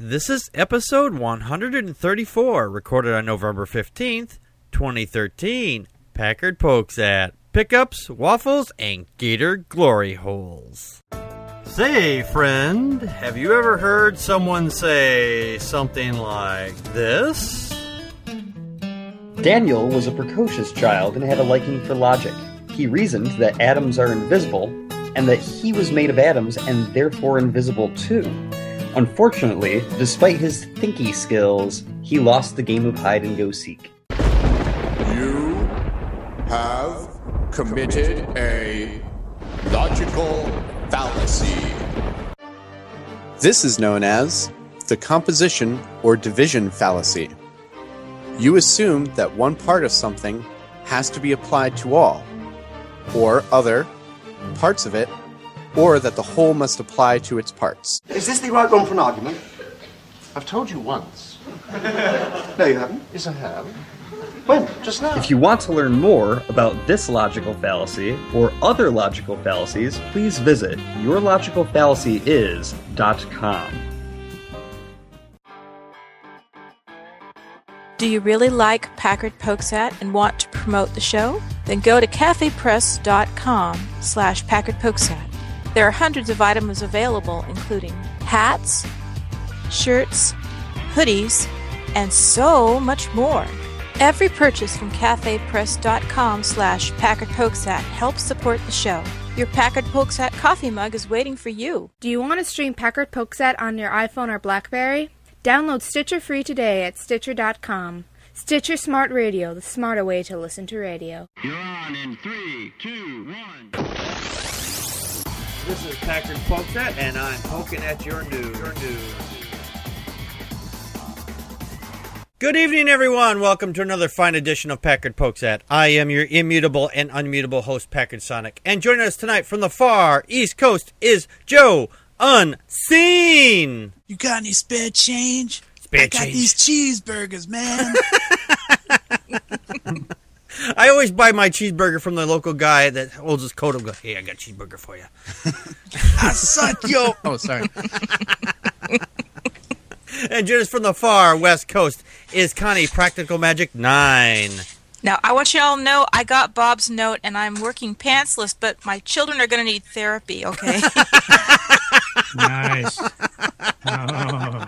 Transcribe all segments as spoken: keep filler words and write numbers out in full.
This is episode one hundred thirty-four, recorded on November fifteenth, twenty thirteen. Packard Pokes at Pickups, Waffles, and Gator Glory Holes. Say, friend, have you ever heard someone say something like this? Daniel was a precocious child and had a liking for logic. He reasoned that atoms are invisible, and that he was made of atoms and therefore invisible too. Unfortunately, despite his thinky skills, he lost the game of hide-and-go-seek. You have committed a logical fallacy. This is known as the composition or division fallacy. You assume that one part of something has to be applied to all, or other parts of it, or that the whole must apply to its parts. Is this the right one for an argument? I've told you once. No, you haven't. Yes, I have. When? Just now. If you want to learn more about this logical fallacy or other logical fallacies, please visit your logical fallacy is dot com. Do you really like Packard Pokes At and want to promote the show? Then go to cafepress.com slash Packard Pokes At. There are hundreds of items available, including hats, shirts, hoodies, and so much more. Every purchase from cafepress.com slash Packard Pokes At helps support the show. Your Packard Pokes At coffee mug is waiting for you. Do you want to stream Packard Pokes At on your iPhone or BlackBerry? Download Stitcher free today at Stitcher dot com. Stitcher Smart Radio, the smarter way to listen to radio. You're on in three, two, one. This is Packard Pokes At, and I'm poking at your news. Your news. Good evening, everyone. Welcome to another fine edition of Packard Pokes At. I am your immutable and unmutable host, Packard Sonic. And joining us tonight from the far East Coast is Joe Unseen. You got any spare change? Spare I got change. these cheeseburgers, man. I always buy my cheeseburger from the local guy that holds his coat and go, hey, I got a cheeseburger for you. I suck yo. Oh, sorry. And joining us from the far West Coast is Connie Practical Magic nine. Now, I want you all to know I got Bob's note and I'm working pantsless, but my children are going to need therapy, okay? Nice. Oh.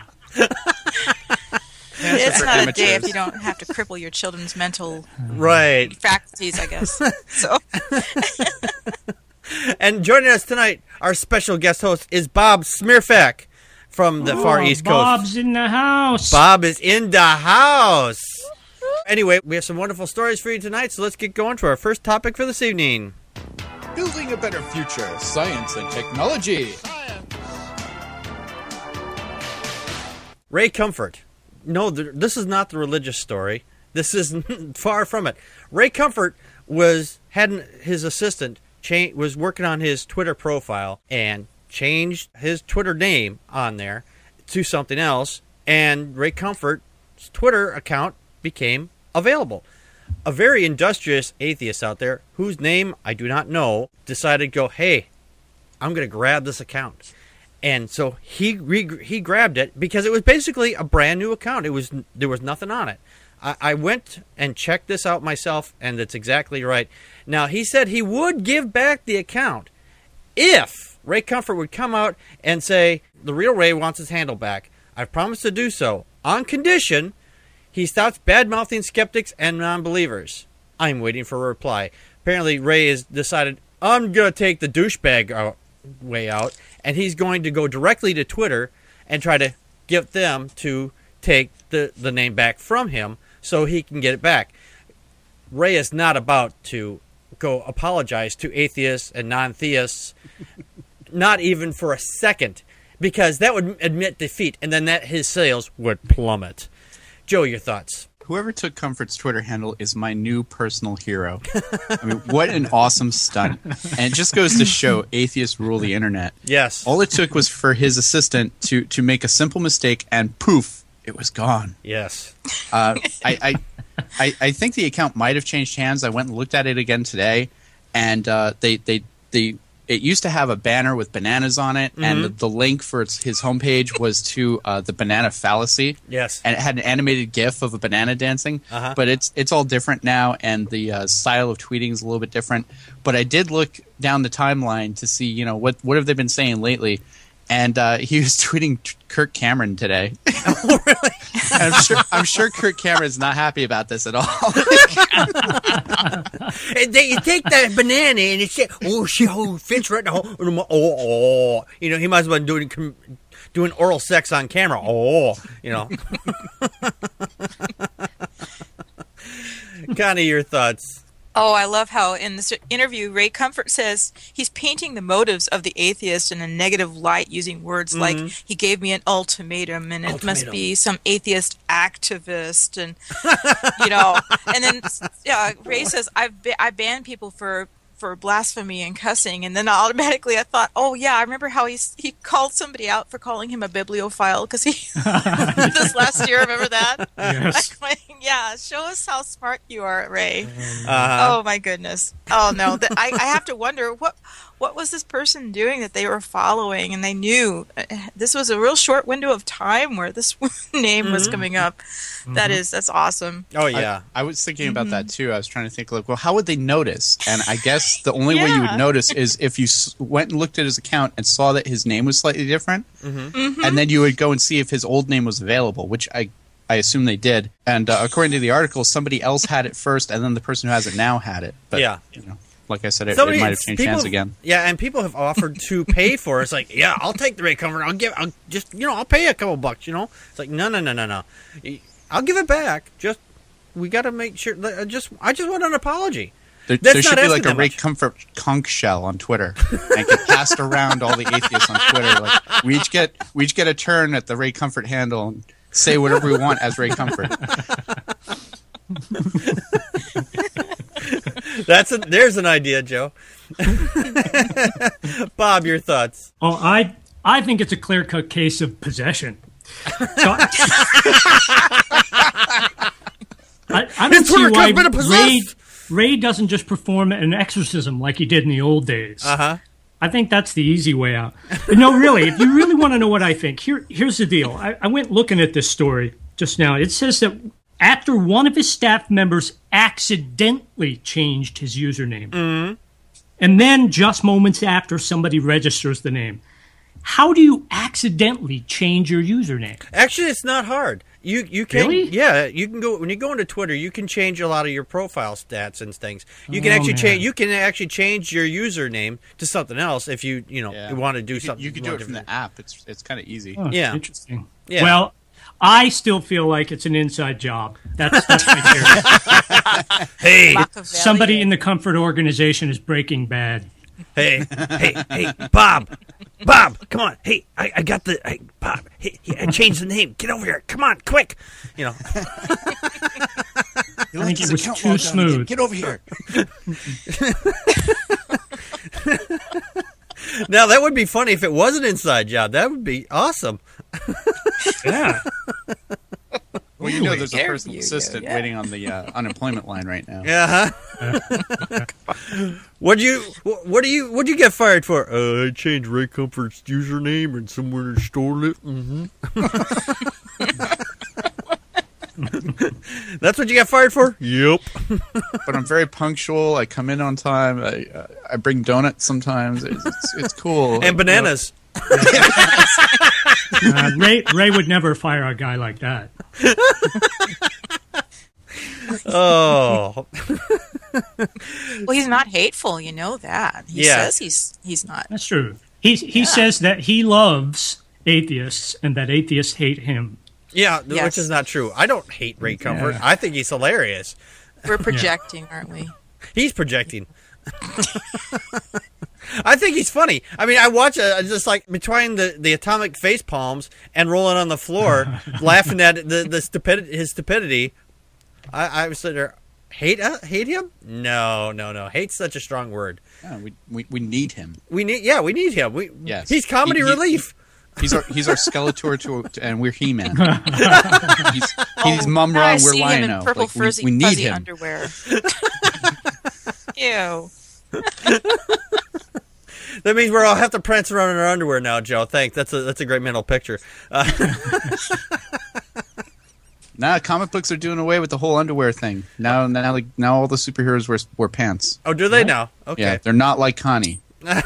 It's not a day if you don't have to cripple your children's mental Right. faculties, I guess. So, And joining us tonight, our special guest host is Bob Smirfak from the far Oh, East Coast. Bob's in the house. Bob is in the house. Anyway, we have some wonderful stories for you tonight, so let's get going to our first topic for this evening. Building a better future, science and technology. Ray Comfort. No, th- this is not the religious story. This is far from it. Ray Comfort was had an, his assistant cha- was working on his Twitter profile and changed his Twitter name on there to something else, and Ray Comfort's Twitter account became available. A very industrious atheist out there, whose name I do not know, decided to go, hey, I'm going to grab this account. And so he re- he grabbed it because it was basically a brand new account. It was there was nothing on it. I, I went and checked this out myself, and it's exactly right. Now, he said he would give back the account if Ray Comfort would come out and say, the real Ray wants his handle back. I've promised to do so on condition he stops bad-mouthing skeptics and non-believers. I'm waiting for a reply. Apparently, Ray has decided, I'm going to take the douchebag out, way out, and he's going to go directly to Twitter and try to get them to take the, the name back from him so he can get it back. Ray is not about to go apologize to atheists and non-theists, not even for a second, because that would admit defeat, and then that his sales would plummet. Joe, your thoughts? Whoever took Comfort's Twitter handle is my new personal hero. I mean, what an awesome stunt. And it just goes to show atheists rule the internet. Yes. All it took was for his assistant to, to make a simple mistake, and poof, it was gone. Yes. Uh, I, I, I I think the account might have changed hands. I went and looked at it again today, and uh, they, they, they it used to have a banner with bananas on it, Mhm. and the, the link for its, his homepage was to uh, the banana fallacy. Yes. And it had an animated GIF of a banana dancing, Uh-huh. but it's it's all different now, and the uh, style of tweeting is a little bit different. But I did look down the timeline to see, you know, what what have they been saying lately, and uh, he was tweeting t- Kirk Cameron today. Oh, really? And I'm sure I'm sure Kirk Cameron's not happy about this at all. And they, you take that banana and it's oh, she oh, fits right in the hole. Oh, oh, you know, he might as well been doing com- doing oral sex on camera. Oh, you know. Connie, your thoughts? Oh, I love how in this interview, Ray Comfort says he's painting the motives of the atheist in a negative light using words Mhm. like, he gave me an ultimatum, and it Ultimatum. must be some atheist activist, and, you know, and then yeah, Ray says, I've ba- I ban people for for blasphemy and cussing, and then automatically I thought, oh yeah, I remember how he he called somebody out for calling him a bibliophile because he this last year. Remember that? Yes. I'm like, yeah, show us how smart you are, Ray. Uh-huh. Oh my goodness! Oh no, the, I I have to wonder what what was this person doing that they were following, and they knew uh, this was a real short window of time where this name was Mhm. coming up. That is that's awesome. Oh yeah, I, I was thinking about Mhm. that too. I was trying to think, like, well, how would they notice? And I guess the only way you would Yeah. notice is if you s- went and looked at his account and saw that his name was slightly different, Mhm. Mhm. and then you would go and see if his old name was available, which I I assume they did. And uh, according to the article, somebody else had it first, and then the person who has it now had it. But, Yeah. you know, like I said, it, Somebody- it might have changed people hands have- again. Yeah, and people have offered to pay for it. It's like, yeah, I'll take the Ray Comfort. I'll give. I'll just, you know, I'll pay you a couple bucks. You know, it's like, no, no, no, no, no. I'll give it back. Just we got to make sure. I Just, I just want an apology. There, That's there not should be asking like a that Ray much. Comfort conch shell on Twitter, and get passed around all the atheists on Twitter. Like we each get we each get a turn at the Ray Comfort handle and say whatever we want as Ray Comfort. That's a, there's an idea, Joe. Bob, your thoughts? Oh, I I think it's a clear cut case of possession. So, I, I, I don't His see Twitter why account's been Ray, possessed. Ray doesn't just perform an exorcism like he did in the old days. Uh huh. I think that's the easy way out. But no, really, if you really want to know what I think, here here's the deal. I, I went looking at this story just now. It says that after one of his staff members accidentally changed his username, Mm-hmm. and then just moments after somebody registers the name, how do you accidentally change your username? Actually, it's not hard. You you can Really? yeah you can go when you go into Twitter. You can change a lot of your profile stats and things. You can Oh, actually man. change. You can actually change your username to something else if you you know Yeah. you want to do You could, something. you could do want it from different. the app. It's it's kind of easy. Oh, Yeah. Interesting. Yeah. Well, I still feel like it's an inside job. That's, that's my theory. Hey, Machiavelli. Somebody in the Comfort organization is Breaking Bad. hey, hey, hey, Bob, Bob, come on. Hey, I, I got the hey, Bob. Hey, hey, I changed the name. Get over here. Come on, quick. You know. He I think left his it was account too logged on smooth. again. Get over here. Now that would be funny if it was an inside job. That would be awesome. Yeah. Well, you know, there's a There personal you go, assistant yeah. waiting on the uh, unemployment line right now. Yeah. Huh? What do you? What do you? What do you get fired for? Uh, I changed Ray Comfort's username and someone stole it. Mm-hmm. That's what you got fired for? Yep. But I'm very punctual. I come in on time. I uh, I bring donuts sometimes. It's it's, it's cool. And bananas. Uh, Ray, Ray would never fire a guy like that. Oh. Well, he's not hateful. You know that. He Yeah. says he's he's not. That's true. He, he says that he loves atheists and that atheists hate him. Yeah, th- Yes. which is not true. I don't hate Ray Comfort. Yeah. I think he's hilarious. We're projecting, aren't we? He's projecting. I think he's funny. I mean, I watch it just like between the, the atomic face palms and rolling on the floor, laughing at the the stupidity, his stupidity. I, I was sitting there, hate uh, hate him? No, no, no. Hate's such a strong word. Yeah, we, we we need him. We need, yeah, we need him. We, Yes. he's comedy He- he- relief. He's our he's our Skeletor to, to and we're He-Man. he's he's Mum Now Ra I and we're see him in Lion-O. purple Like, we, fuzzy, we need fuzzy him. underwear. Ew. That means we're all have to prance around in our underwear now, Joe. Thanks. That's a that's a great mental picture. Uh, Nah, comic books are doing away with the whole underwear thing. Now, now, like, now all the superheroes wear, wear pants. oh, do they now? Okay. Yeah, they're not like Connie.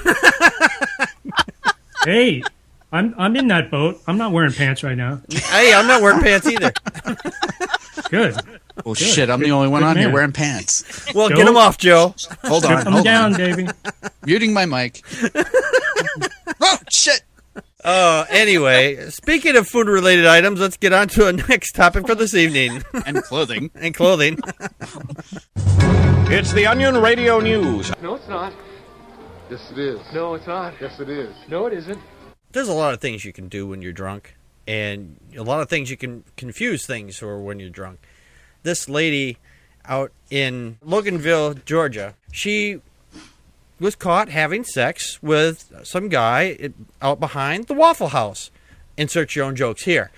Hey, I'm I'm in that boat. I'm not wearing pants right now. Hey, I'm not wearing pants either. Good. Well, Good. shit, I'm the only one Good on here man. wearing pants. Well, Joe? get them off, Joe. Hold on, Strip them hold down, on. baby. Muting my mic. Oh, shit. Oh, anyway, speaking of food-related items, let's get on to our next topic for this evening. And clothing. And clothing. It's the Onion Radio News. No, it's not. Yes, it is. No, it's not. Yes, it is. No, it isn't. There's a lot of things you can do when you're drunk, and a lot of things you can confuse things for when you're drunk. This lady out in Loganville, Georgia, she was caught having sex with some guy out behind the Waffle House. Insert your own jokes here.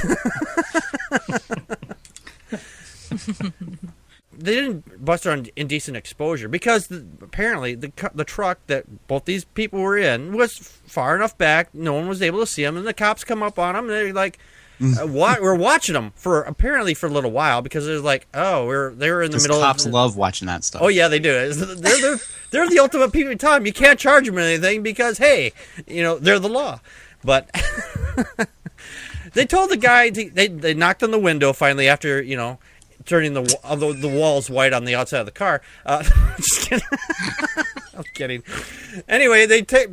They didn't bust her on indecent exposure because the, apparently the the truck that both these people were in was far enough back, no one was able to see them, and the cops come up on them, and they're like, uh, wa- we're watching them for apparently for a little while because they're like, oh, we're they were in the Because middle. cops of, love watching that stuff. Oh yeah, they do. They're they're, they're the ultimate people time. You can't charge them anything because hey, you know they're the law. But they told the guy to, they they knocked on the window finally after you know turning the the, the walls white on the outside of the car. Uh, just kidding. I'm kidding. Anyway, they take.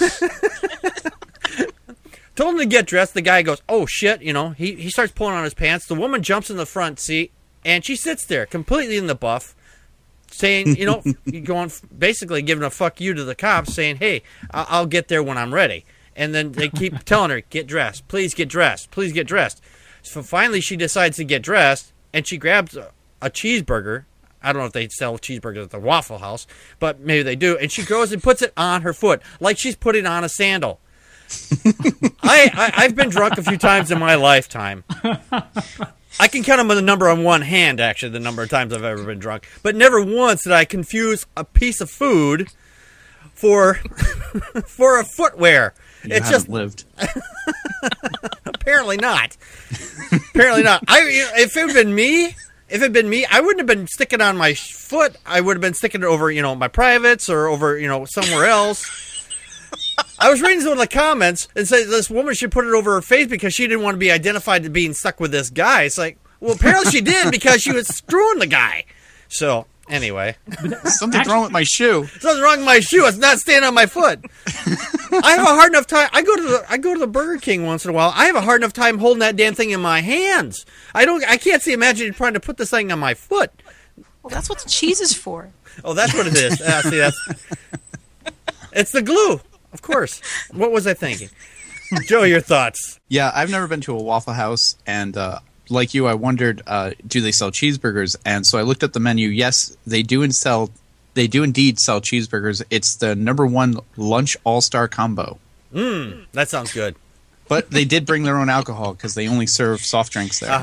Told him to get dressed. The guy goes, oh, shit, you know. He, he starts pulling on his pants. The woman jumps in the front seat, and she sits there completely in the buff, saying, you know, going basically giving a fuck you to the cops, saying, hey, I'll, I'll get there when I'm ready. And then they keep telling her, get dressed. Please get dressed. Please get dressed. So finally she decides to get dressed, and she grabs a, a cheeseburger. I don't know if they sell cheeseburgers at the Waffle House, but maybe they do. And she goes and puts it on her foot like she's putting on a sandal. I, I I've been drunk a few times in my lifetime. I can count them on the number on one hand, actually, the number of times I've ever been drunk. But never once did I confuse a piece of food for for a footwear. You it's haven't just lived. Apparently not. Apparently not. I if it had been me, if it had been me, I wouldn't have been sticking on my foot. I would have been sticking it over, you know, my privates or over, you know, somewhere else. I was reading some of the comments and said this woman should put it over her face because she didn't want to be identified as being stuck with this guy. It's like, well, apparently she did because she was screwing the guy. So, anyway. Something's wrong with my shoe. Something's wrong with my shoe. It's not staying on my foot. I have a hard enough time. I go to the I go to the Burger King once in a while. I have a hard enough time holding that damn thing in my hands. I don't. I can't see imagining trying to put this thing on my foot. Well, that's what the cheese is for. Oh, that's what it is. Ah, see, that's it's the glue. Of course. What was I thinking? Joe, your thoughts? Yeah, I've never been to a Waffle House, and uh, like you, I wondered, uh, do they sell cheeseburgers? And so I looked at the menu. Yes, they do and sell. They do indeed sell cheeseburgers. It's the number one lunch all-star combo. Mmm, that sounds good. But they did bring their own alcohol because they only serve soft drinks there.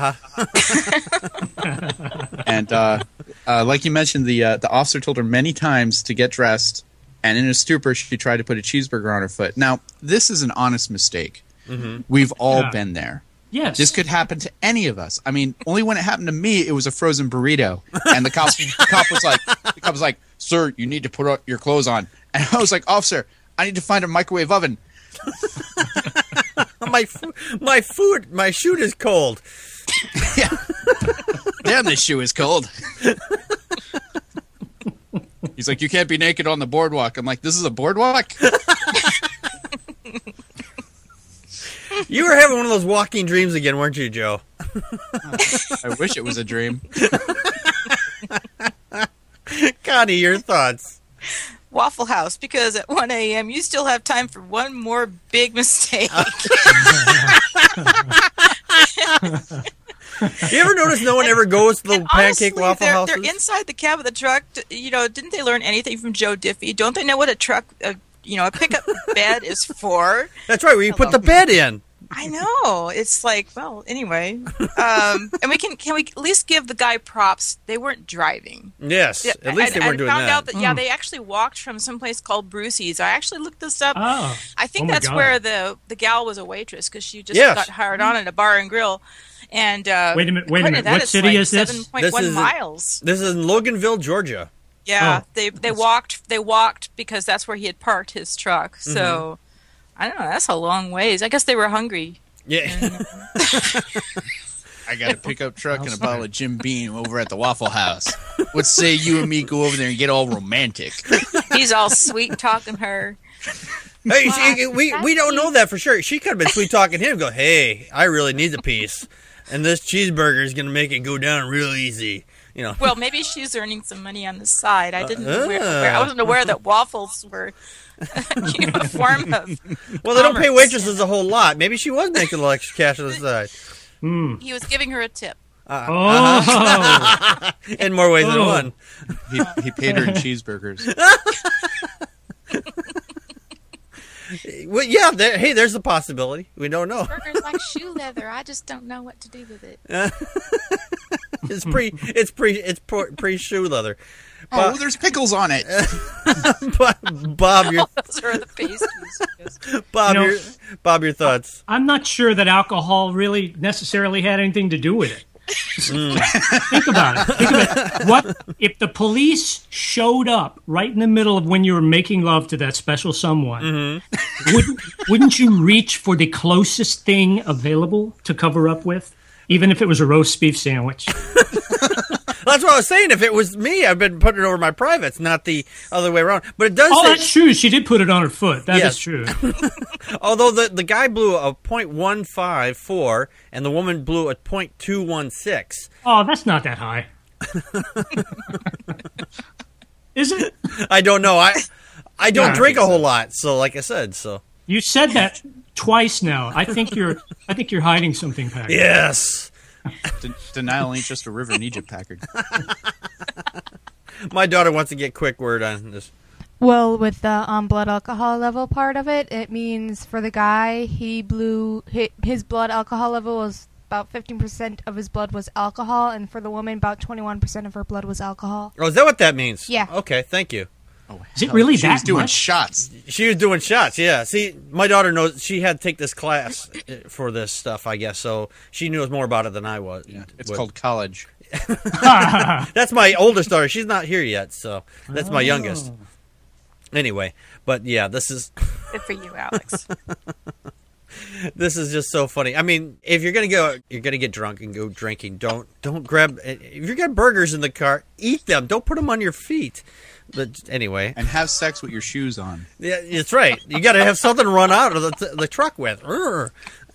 Uh-huh. And uh, uh, like you mentioned, the uh, the officer told her many times to get dressed. And in a stupor, she tried to put a cheeseburger on her foot. Now, this is an honest mistake. Mm-hmm. We've all Yeah. been there. Yes. This could happen to any of us. I mean, only when it happened to me, it was a frozen burrito. And the cop, the cop was like, the cop was like, sir, you need to put up your clothes on. And I was like, officer, I need to find a microwave oven. my, fo- my food, my shoe is cold. Yeah. Damn, this shoe is cold. He's like, you can't be naked on the boardwalk. I'm like, this is a boardwalk? You were having one of those walking dreams again, weren't you, Joe? I wish it was a dream. Connie, your thoughts? Waffle House, because at one a.m. you still have time for one more big mistake. You ever notice no one ever goes to the And pancake honestly, waffle they're, houses? They're inside the cab of the truck. You know, didn't they learn anything from Joe Diffie? Don't they know what a truck, uh, you know, a pickup bed is for? That's right, where you put the bed in. I know. It's like, well, anyway. Um, and we can can we at least give the guy props? They weren't driving. Yes, Yeah, at least and, they weren't and doing found that. out that yeah, Mm. they actually walked from some place called Brucey's. I actually looked this up. Oh. I think Oh my that's God. where the the gal was a waitress because she just Yes. got hired on at a bar and grill. And uh, Wait a minute, wait a according to minute. that, What it's city like is this? seven point This one is in- miles. This is in Loganville, Georgia. Yeah, Oh. they they walked they walked because that's where he had parked his truck. Mm-hmm. So I don't know. That's a long ways. I guess they were hungry. Yeah. I got a pickup truck and a bottle of Jim Beam over at the Waffle House. What say you and me go over there and get all romantic? He's all sweet talking her. Hey, she, we we don't know that for sure. She could have been sweet talking him. Go, hey, I really need a piece, and this cheeseburger is gonna make it go down real easy. You know. Well, maybe she's earning some money on the side. I didn't. Uh, aware, aware- I wasn't aware that waffles were you know, a form of. Well, they don't pay commerce. waitresses a whole lot. Maybe she was making a little extra cash on the side. He was giving her a tip. Uh, Oh. uh-huh. In more ways than Oh. one. He, he paid her in cheeseburgers. Well, yeah. There, hey, there's a possibility. We don't know. Burger's like shoe leather. I just don't know what to do with it. It's pre. It's pre. It's pre shoe leather. Oh, Bob, there's pickles on it. Bob, your Those are the pastries. Bob, You know- your Bob, your thoughts. I'm not sure that alcohol really necessarily had anything to do with it. Think about it. Think about it. What if the police showed up right in the middle of when you were making love to that special someone? Wouldn't, wouldn't you reach for the closest thing available to cover up with, even if it was a roast beef sandwich? That's what I was saying. If it was me, I've been putting it over my privates, not the other way around. But it does Oh, say, that's true. She did put it on her foot. That is Yes. true. although the the guy blew a point one five four and the woman blew a point two one six. Oh, that's not that high. Is it? I don't know. I I don't Yeah, I drink think a whole lot, so like I said, so You said that twice now. I think you're. I think you're hiding something, Pat. yes. Den- denial ain't just a river in Egypt, Packard. My daughter wants to get quick word on this. Well, with the um, blood alcohol level part of it, it means for the guy, he blew hi- his blood alcohol level was about fifteen percent of his blood was alcohol, and for the woman, about twenty-one percent of her blood was alcohol. Oh, is that what that means? Yeah. Okay, thank you. Oh, Is it really She that was doing much? shots. She was doing shots, yeah. See, my daughter knows she had to take this class uh, for this stuff, I guess, so she knows more about it than I was. Yeah, it's Would. called college. That's my oldest daughter. She's not here yet, so that's my youngest. Anyway, but yeah, this is Good for you, Alex. this is just so funny. I mean, if you're gonna go, you're gonna get drunk and go drinking. Don't don't grab. If you got burgers in the car, eat them. Don't put them on your feet. But anyway, And have sex with your shoes on. yeah, that's right. You got to have something to run out of the, the truck with. Urgh.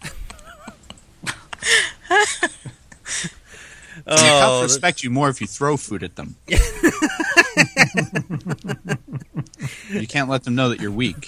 The cops Oh, respect you more if you throw food at them. You can't let them know that you're weak.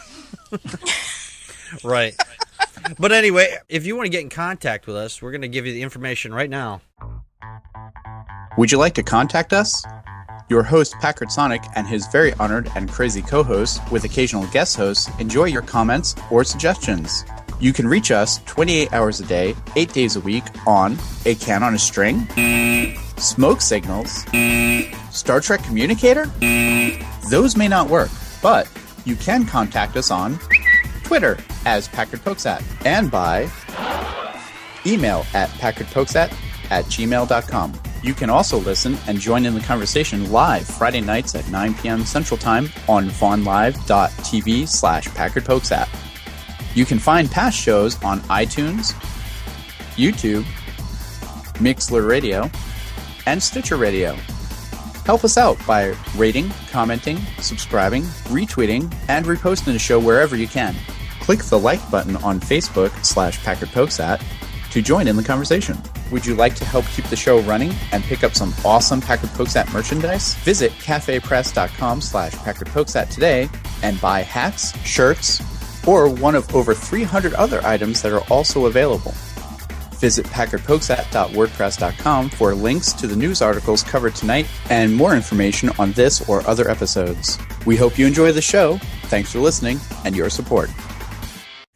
right. But anyway, if you want to get in contact with us, we're going to give you the information right now. Would you like to contact us? Your host, Packard Sonic, and his very honored and crazy co-host, with occasional guest hosts, enjoy your comments or suggestions. You can reach us twenty-eight hours a day, eight days a week on A Can on a String, Smoke Signals, Star Trek Communicator. Those may not work, but you can contact us on Twitter as Packard Pokesat and by email at packardpokesat at gmail dot com. You can also listen and join in the conversation live Friday nights at nine p.m. Central Time on vonlive.tv slash packardpokesat. You can find past shows on iTunes, YouTube, Mixler Radio, and Stitcher Radio. Help us out by rating, commenting, subscribing, retweeting, and reposting the show wherever you can. Click the like button on Facebook slash Packard Pokesat to join in the conversation. Would you like to help keep the show running and pick up some awesome Packard Pokesat merchandise? Visit cafepress.com slash Packard Pokesat today and buy hats, shirts, or one of over three hundred other items that are also available. Visit packard pokesat dot wordpress dot com for links to the news articles covered tonight and more information on this or other episodes. We hope you enjoy the show. Thanks for listening and your support.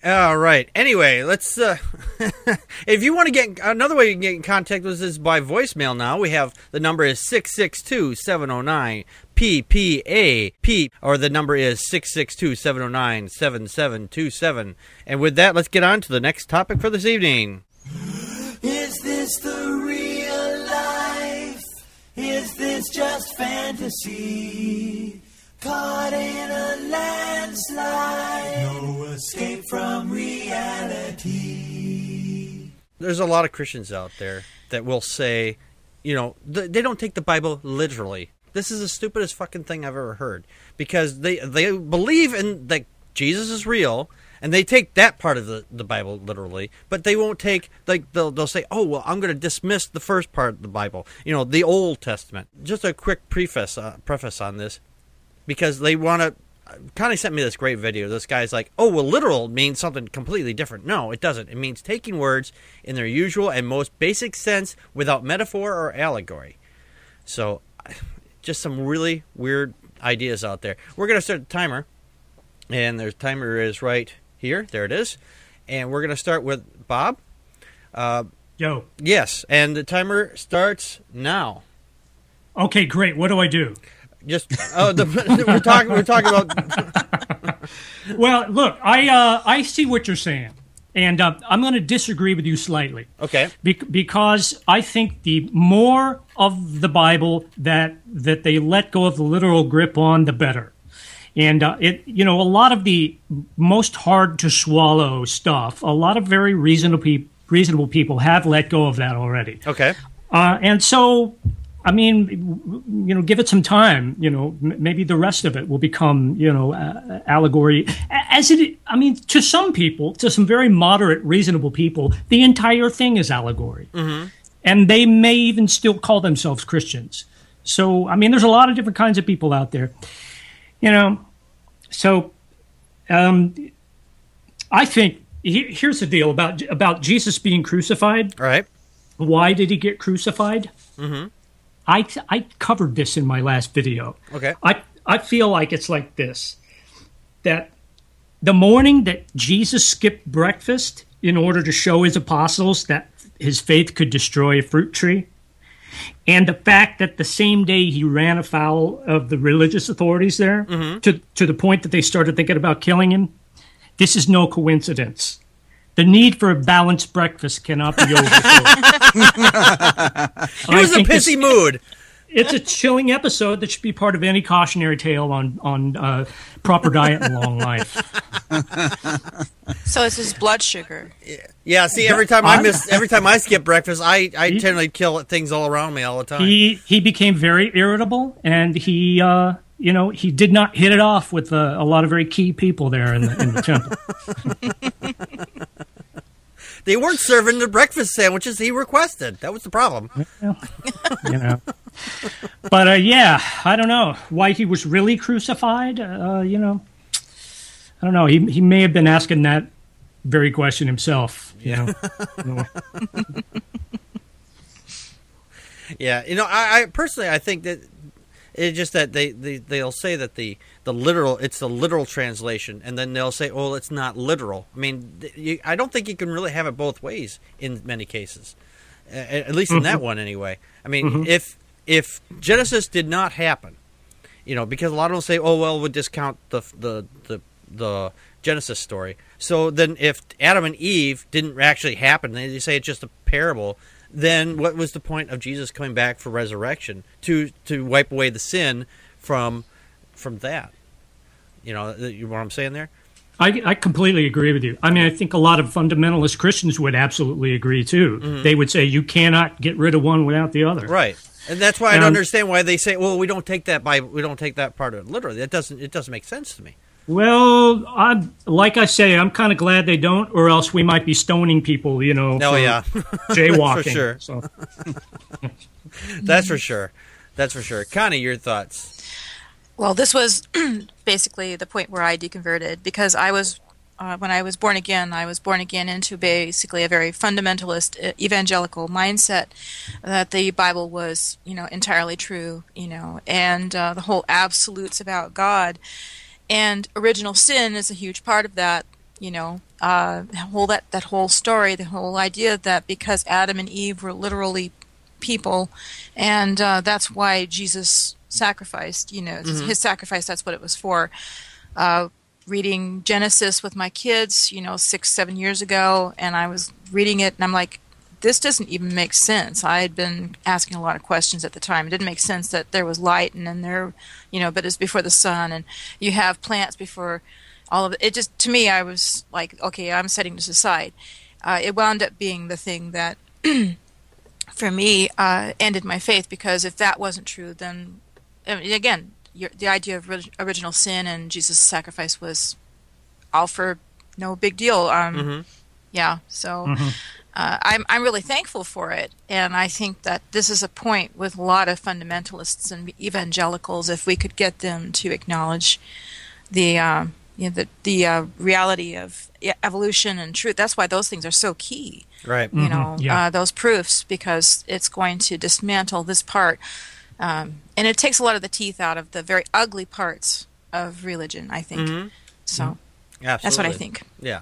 All right. Anyway, let's. Uh, if you want to get another way you can get in contact with us is by voicemail. Now we have the number is six six two, seven oh nine P P A P, or the number is six six two, seven oh nine, seven seven two seven. And with that, let's get on to the next topic for this evening. Is this the real life? Is this just fantasy? Caught in a landslide, no escape from reality. There's a lot of Christians out there that will say, you know, th- they don't take the Bible literally. This is the stupidest fucking thing I've ever heard. Because they they believe in that Jesus is real, and they take that part of the, the Bible literally, but they won't take, like, they'll, they'll say, oh, well, I'm going to dismiss the first part of the Bible, you know, the Old Testament. Just a quick preface, uh, preface on this. Because they want to... Connie sent me this great video. This guy's like, oh, well, literal means something completely different. No, it doesn't. It means taking words in their usual and most basic sense without metaphor or allegory. So, just some really weird ideas out there. We're going to start the timer. And the timer is right here. There it is. And we're going to start with Bob. Uh, Yo. Yes, and the timer starts now. Okay, great. What do I do? Just oh, the, we're talking. We're talking about. Well, look, I uh, I see what you're saying, and uh, I'm going to disagree with you slightly. Okay. Be- because I think the more of the Bible that that they let go of the literal grip on, the better. And uh, it, you know, a lot of the most hard to swallow stuff, a lot of very reasonable pe- reasonable people have let go of that already. Okay. Uh, and so. I mean, you know, give it some time. You know, m- maybe the rest of it will become, you know, uh, allegory. As it, I mean, to some people, to some very moderate, reasonable people, the entire thing is allegory, mm-hmm. and they may even still call themselves Christians. So, I mean, there's a lot of different kinds of people out there, you know. So, um, I think he- here's the deal about about Jesus being crucified. All right. Why did he get crucified? Mm-hmm. I, I covered this in my last video. Okay. I, I feel like it's like this, that the morning that Jesus skipped breakfast in order to show his apostles that his faith could destroy a fruit tree, and the fact that the same day he ran afoul of the religious authorities there, mm-hmm. to, to the point that they started thinking about killing him, this is no coincidence. The need for a balanced breakfast cannot be overlooked. He was in a pissy mood. It's a chilling episode that should be part of any cautionary tale on on uh, proper diet and long life. So it's his blood sugar. Yeah. See, every time I miss, every time I skip breakfast, I, I he, tend to kill things all around me all the time. He he became very irritable, and he uh, you know he did not hit it off with uh, a lot of very key people there in the, in the temple. They weren't serving the breakfast sandwiches he requested. That was the problem. Well, you know. But, uh, yeah, I don't know why he was really crucified. Uh, you know, I don't know. He he may have been asking that very question himself. You know. Yeah, you know, I, I personally, I think that it's just that they, they, they'll say that the, the literal, it's the literal translation, and then they'll say, oh, it's not literal. I mean, you, I don't think you can really have it both ways in many cases, uh, at least in mm-hmm. that one anyway. I mean, mm-hmm. if if Genesis did not happen, you know, because a lot of them say, oh, well, we'll discount the the the, the Genesis story. So then if Adam and Eve didn't actually happen, they say it's just a parable, then what was the point of Jesus coming back for resurrection? To to wipe away the sin from from that. You know, you know what I'm saying there? I, I completely agree with you. I mean, I think a lot of fundamentalist Christians would absolutely agree, too. Mm-hmm. They would say you cannot get rid of one without the other. Right. And that's why I don't um, understand why they say, well, we don't take that by we don't take that part of it literally. That doesn't it doesn't make sense to me. Well, I'm, like I say, I'm kind of glad they don't, or else we might be stoning people, you know, oh, for yeah. jaywalking. For sure. So. That's for sure. That's for sure. Connie, your thoughts? Well, this was basically the point where I deconverted, because I was, uh, when I was born again, I was born again into basically a very fundamentalist uh, evangelical mindset that the Bible was, you know, entirely true, you know, and uh, the whole absolutes about God. And original sin is a huge part of that, You know, uh, whole that that whole story, the whole idea that because Adam and Eve were literally people, and uh, that's why Jesus sacrificed. You know, Mhm. his sacrifice. That's what it was for. Uh, reading Genesis with my kids, you know, six, seven years ago, and I was reading it, and I'm like, this doesn't even make sense. I had been asking a lot of questions at the time. It didn't make sense that there was light, and then there, you know, but it's before the sun, and you have plants before all of it. It just, to me, I was like, okay, I'm setting this aside. Uh, it wound up being the thing that, for me, uh, ended my faith, because if that wasn't true, then, I mean, again, Your, the idea of ri- original sin and Jesus' sacrifice was all for no big deal. Um, Mhm. Yeah, so Mhm. uh, I'm I'm really thankful for it, and I think that this is a point with a lot of fundamentalists and evangelicals. If we could get them to acknowledge the uh, you know, the the uh, reality of e- evolution and truth, that's why those things are so key. Right. You Mhm, know, yeah. uh, those proofs, because it's going to dismantle this part. Um, and it takes a lot of the teeth out of the very ugly parts of religion, I think. Mhm. So Mhm. that's what I Absolutely. think. Yeah.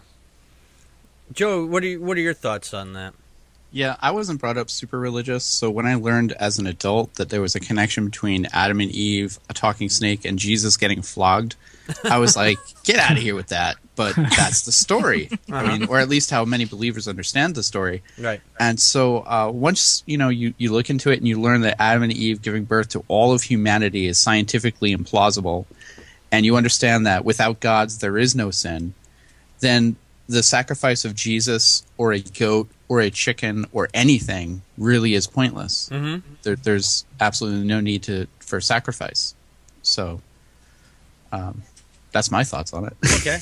Joe, what are you, what are your thoughts on that? Yeah, I wasn't brought up super religious, so when I learned as an adult that there was a connection between Adam and Eve, a talking snake, and Jesus getting flogged, I was like, get out of here with that. But that's the story. I mean, or at least how many believers understand the story. Right. And so uh, once, you know, you, you look into it and you learn that Adam and Eve giving birth to all of humanity is scientifically implausible, and you understand that without gods there is no sin, then the sacrifice of Jesus or a goat or a chicken or anything really is pointless. Mhm. There, there's absolutely no need to for sacrifice. So um, that's my thoughts on it. Okay.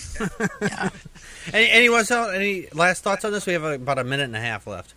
Any, anyone else? Any last thoughts on this? We have about a minute and a half left.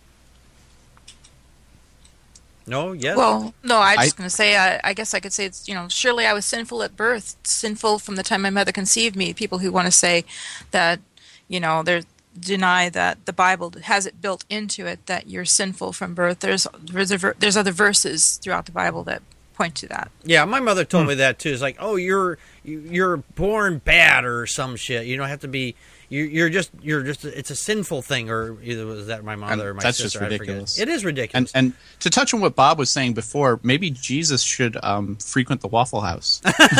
No? Yes? Well, no, I was I- just going to say, I, I guess I could say it's, you know, surely I was sinful at birth, sinful from the time my mother conceived me. People who want to say that, you know, they deny that the Bible has it built into it that you're sinful from birth. There's there's, a, ver- there's other verses throughout the Bible that point to that. Yeah, my mother told me that too. It's like, oh, you're you- you're born bad or some shit. You don't have to be. You, you're just you're just. It's a sinful thing, or either was that my mother And or my that's sister. just I forget. ridiculous. It is ridiculous. And and to touch on what Bob was saying before, maybe Jesus should um, frequent the Waffle House.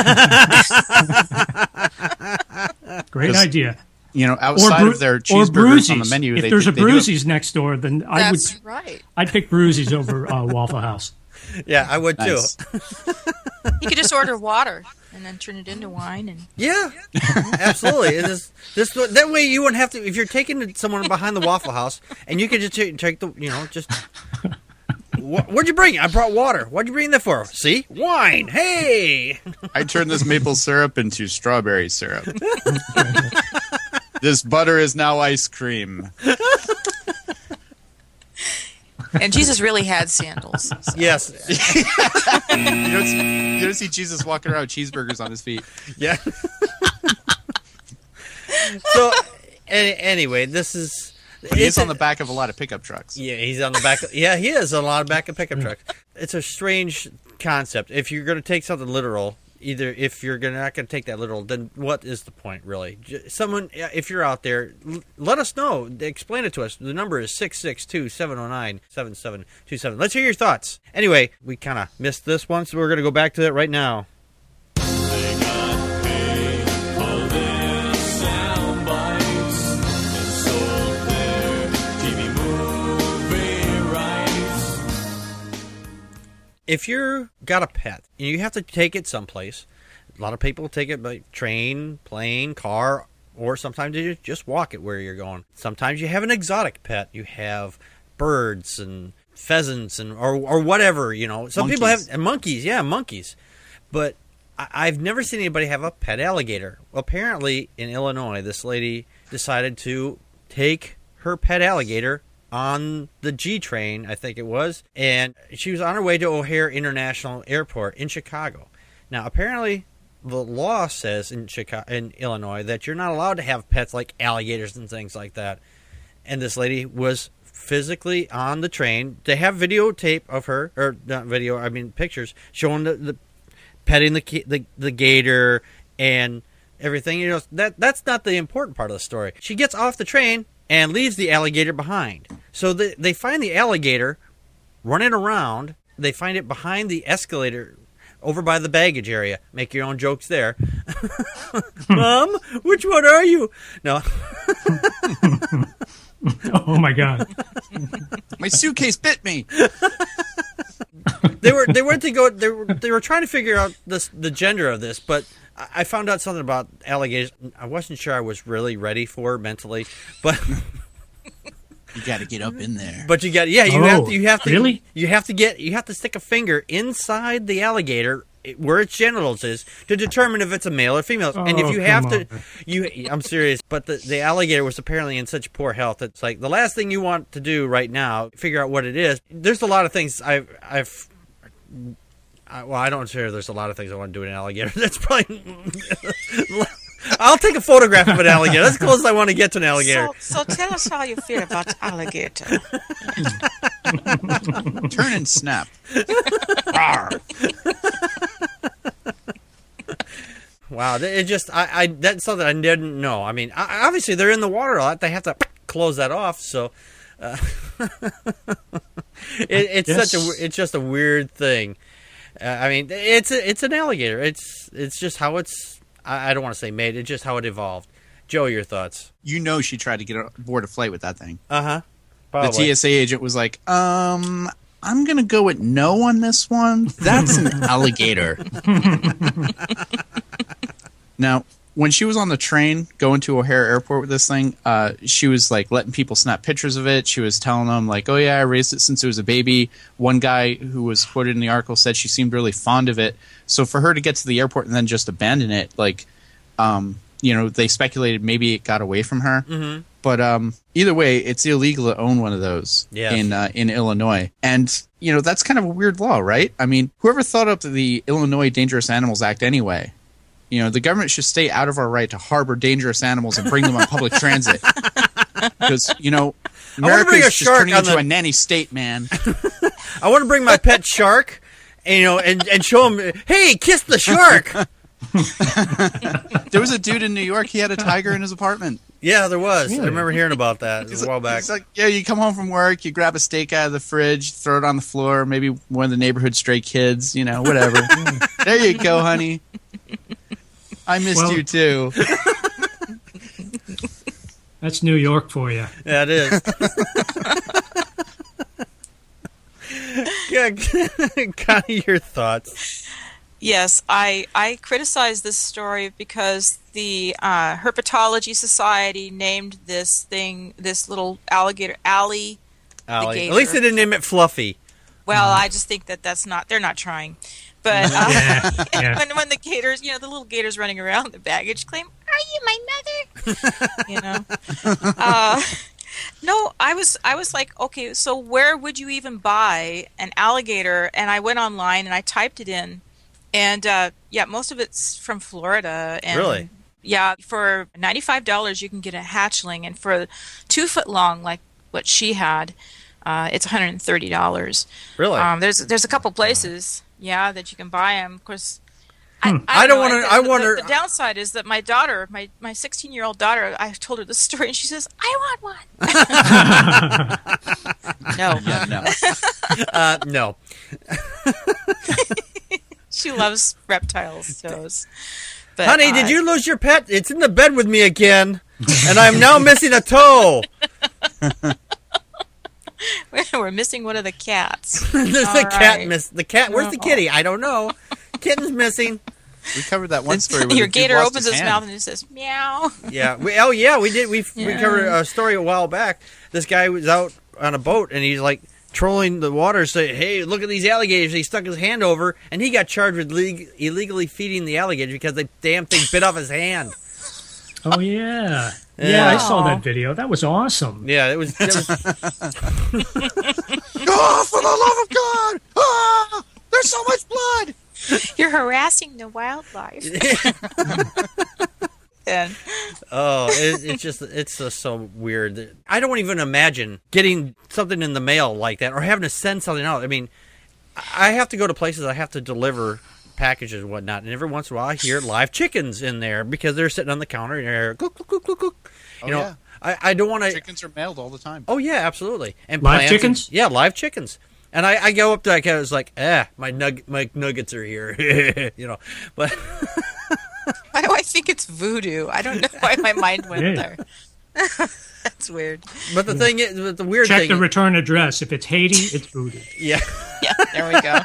Great 'Cause, idea. You know, outside Bru- of their or cheeseburgers on the Bruises. menu, If they, there's a they do it- Bruises next door, then I That's would. right. I'd pick Bruises over uh, Waffle House. Yeah, I would too. Nice. You could just order water and then turn it into wine. And Yeah, absolutely. It is, this that way you wouldn't have to. If you're taking someone behind the Waffle House, and you could just take, take the, you know, just. Wh- What'd you bring? I brought water. What'd you bring that for? See, wine. Hey. I turned this maple syrup into strawberry syrup. This butter is now ice cream. and Jesus really had sandals. so. Yes. you, don't see, you don't see Jesus walking around with cheeseburgers on his feet. Yeah. So, any, anyway, this is. But he's it's on a- the back of a lot of pickup trucks. Yeah, he's on the back. Of, yeah, he is on a lot of back of pickup trucks. It's a strange concept. If you're going to take something literal, either if you're gonna, not going to take that literal, then what is the point, really? J- Someone, if you're out there, l- let us know. Explain it to us. The number is six six two, seven oh nine, seven seven two seven. Let's hear your thoughts. Anyway, we kind of missed this one, so we're going to go back to it right now. If you're got a pet and you have to take it someplace, a lot of people take it by train, plane, car, or sometimes you just walk it where you're going. Sometimes you have an exotic pet. You have birds and pheasants and or or whatever, you know. Some people Monkeys. have and monkeys, yeah, monkeys. But I, I've never seen anybody have a pet alligator. Well, apparently in Illinois, this lady decided to take her pet alligator on the G train, I think it was, and she was on her way to O'Hare International Airport in Chicago. Now, apparently, the law says in Chicago, in Illinois, that you're not allowed to have pets like alligators and things like that. And this lady was physically on the train. They have videotape of her, or not video, I mean pictures, showing the, the petting the, ki- the the gator, and everything. You know, that that's not the important part of the story. She gets off the train and leaves the alligator behind. So they, they find the alligator running around. They find it behind the escalator over by the baggage area. Make your own jokes there. Mom, which one are you? No. Oh, my God. My suitcase bit me. They were they went to go. They were they were trying to figure out this the gender of this, but I found out something about alligators. I wasn't sure I was really ready for mentally, but you got to get up in there. But you got yeah you oh, have to you have to really you have to get you have to stick a finger inside the alligator where its genitals is to determine if it's a male or female. Oh, and if you have come to, on. you I'm serious. But the the alligator was apparently in such poor health. It's like the last thing you want to do right now, figure out what it is. There's a lot of things I've I've. I, well, I don't sure. There's a lot of things I want to do in an alligator. That's probably. I'll take a photograph of an alligator. That's as close as I want to get to an alligator. So, so tell us how you feel about alligator. Turn and snap. Wow, it just I, I that's something I didn't know. I mean, I, obviously they're in the water a lot. They have to close that off. So. Uh, it, it's Yes. such a it's just a weird thing. Uh, I mean, it's a, it's an alligator. It's it's just how it's. I, I don't want to say made. It's just how it evolved. Joe, your thoughts? You know she tried to get aboard a flight with that thing. Uh huh. The T S A agent was like, um, I'm going to go with no on this one. That's an alligator. Now, when she was on the train going to O'Hare Airport with this thing, uh, she was like letting people snap pictures of it. She was telling them like, oh yeah, I raised it since it was a baby. One guy who was quoted in the article said she seemed really fond of it. So for her to get to the airport and then just abandon it, like, um, you know, they speculated maybe it got away from her. Mm-hmm. But um, either way, it's illegal to own one of those Yes. in uh, in Illinois. And, you know, that's kind of a weird law, right? I mean, whoever thought up the Illinois Dangerous Animals Act anyway? You know, the government should stay out of our right to harbor dangerous animals and bring them on public transit. Because, you know, wanna bring a America's just shark turning on into the- a nanny state, man. I want to bring my pet shark, and, you know, and, and show him, hey, kiss the shark. There was a dude in New York, he had a tiger in his apartment. Yeah, there was. Really? I remember hearing about that He's a while back. It's like, yeah, you come home from work, you grab a steak out of the fridge, throw it on the floor, maybe one of the neighborhood stray kids, you know, whatever. There you go, honey. I missed Well- you too. That's New York for you. Yeah, it is. Yeah, Connie, your thoughts? Yes, I, I criticize this story because the uh, Herpetology Society named this thing, this little alligator, Allie. Allie. gator. At least they didn't name it Fluffy. Well, I just think that that's not, they're not trying. But uh, Yeah, yeah. when, when the gators, you know, the little gators running around the baggage claim, are you my mother? You know? Uh, no, I was I was like, okay, so where would you even buy an alligator? And I went online and I typed it in. And, uh, yeah, most of it's from Florida. And Really? Yeah, for ninety-five dollars you can get a hatchling. And for two foot long, like what she had, uh, it's one hundred thirty dollars. Really? Um, there's there's a couple places, yeah, that you can buy them. Of course, Hmm. I don't know, wanna- the- I the- wonder- The, downside is that my daughter, my my sixteen-year-old daughter, I told her this story, and she says, "I want one." No, Yeah, no. Uh, no. she loves reptiles, toes. But, Honey, uh, did you lose your pet? It's in the bed with me again, and I'm now missing a toe. We're missing one of the cats. There's All the cat right. miss. The cat. Where's the Oh. kitty? I don't know. Kitten's missing. We covered that one story where Your the dude gator lost opens his his hand. mouth and it says meow. Yeah. We, oh yeah, we did. We we Yeah. covered a story a while back. This guy was out on a boat and he's like trolling the water, saying, "Hey, look at these alligators." He stuck his hand over and he got charged with leg- illegally feeding the alligator because the damn thing bit off his hand. Oh, yeah. Yeah. Yeah, I saw that video. That was awesome. Yeah, it was. It was Oh, for the love of God! Ah, there's so much blood! You're harassing the wildlife. And oh, it, it's just it's just so weird. I don't even imagine getting something in the mail like that or having to send something out. I mean, I have to go to places. I have to deliver packages and whatnot, and every once in a while I hear live chickens in there because they're sitting on the counter and they're cook, cook, cook, cook, cook. You Oh, know, yeah. I, I don't want to. Chickens are mailed all the time. Oh yeah, absolutely. And Live plants chickens? and- yeah, live chickens. And I, I go up to, I was like, ah, my nug, my nuggets are here, you know. But Why do I think it's voodoo? I don't know why my mind went Yeah. there. That's weird. but the thing is, but the weird Check thing, the return address. If it's Haiti, it's voodoo. yeah, Yeah, there we go.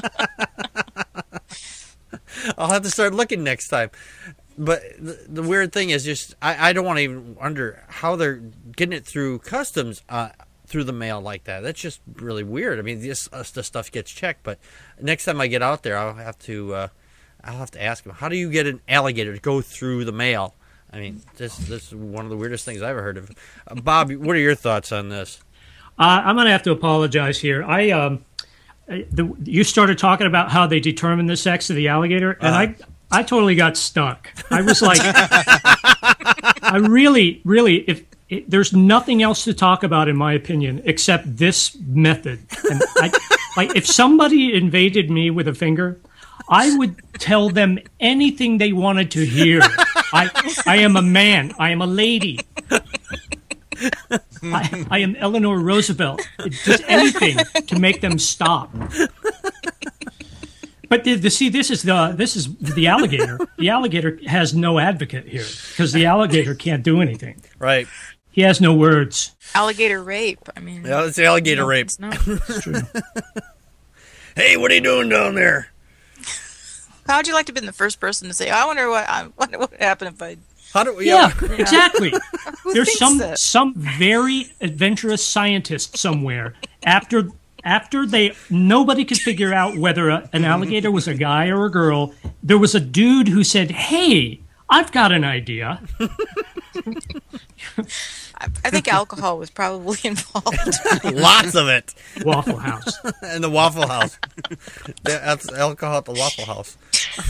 I'll have to start looking next time. But the, the weird thing is just I, I don't want to even wonder how they're getting it through customs uh, through the mail like that. That's just really weird. I mean, this uh, the stuff gets checked, but next time I get out there, I'll have to uh, I'll have to ask them, how do you get an alligator to go through the mail? I mean, this this is one of the weirdest things I've ever heard of. Uh, Bob, what are your thoughts on this? Uh, I'm going to have to apologize here. I um, the, you started talking about how they determine the sex of the alligator, and Uh-huh. I I totally got stuck. I was like, I really, really, if it, there's nothing else to talk about, in my opinion, except this method. And I, like, if somebody invaded me with a finger, I would tell them anything they wanted to hear. I, I am a man. I am a lady. I, I am Eleanor Roosevelt. Just anything to make them stop. But the, the, see, this is the this is the alligator. The alligator has no advocate here because the alligator can't do anything. Right. He has no words. Alligator rape. I mean, Yeah, it's alligator no, rape. it's not. It's true. Hey, what are you doing down there? How would you like to have been the first person to say, I wonder what I wonder what would happen if I... How do we? Yeah, exactly. Who There's thinks some that? some very adventurous scientist somewhere after after they nobody could figure out whether a, an alligator was a guy or a girl. There was a dude who said, "Hey, I've got an idea." I, I think alcohol was probably involved. Lots of it. Waffle House. In the Waffle House. That's alcohol at the Waffle House.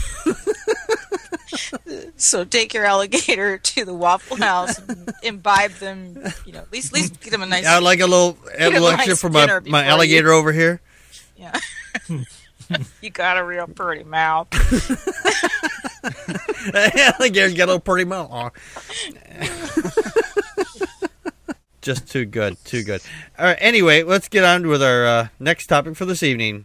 So take your alligator to the Waffle House and imbibe them, you know, at least, at least get them a nice... I'd like a little, a Get him little a extra nice for my, dinner my before alligator you- over here. Yeah. You got a real pretty mouth. Alligator's got a little pretty mouth. Aw. Just too good, too good. All right, anyway, let's get on with our uh, next topic for this evening.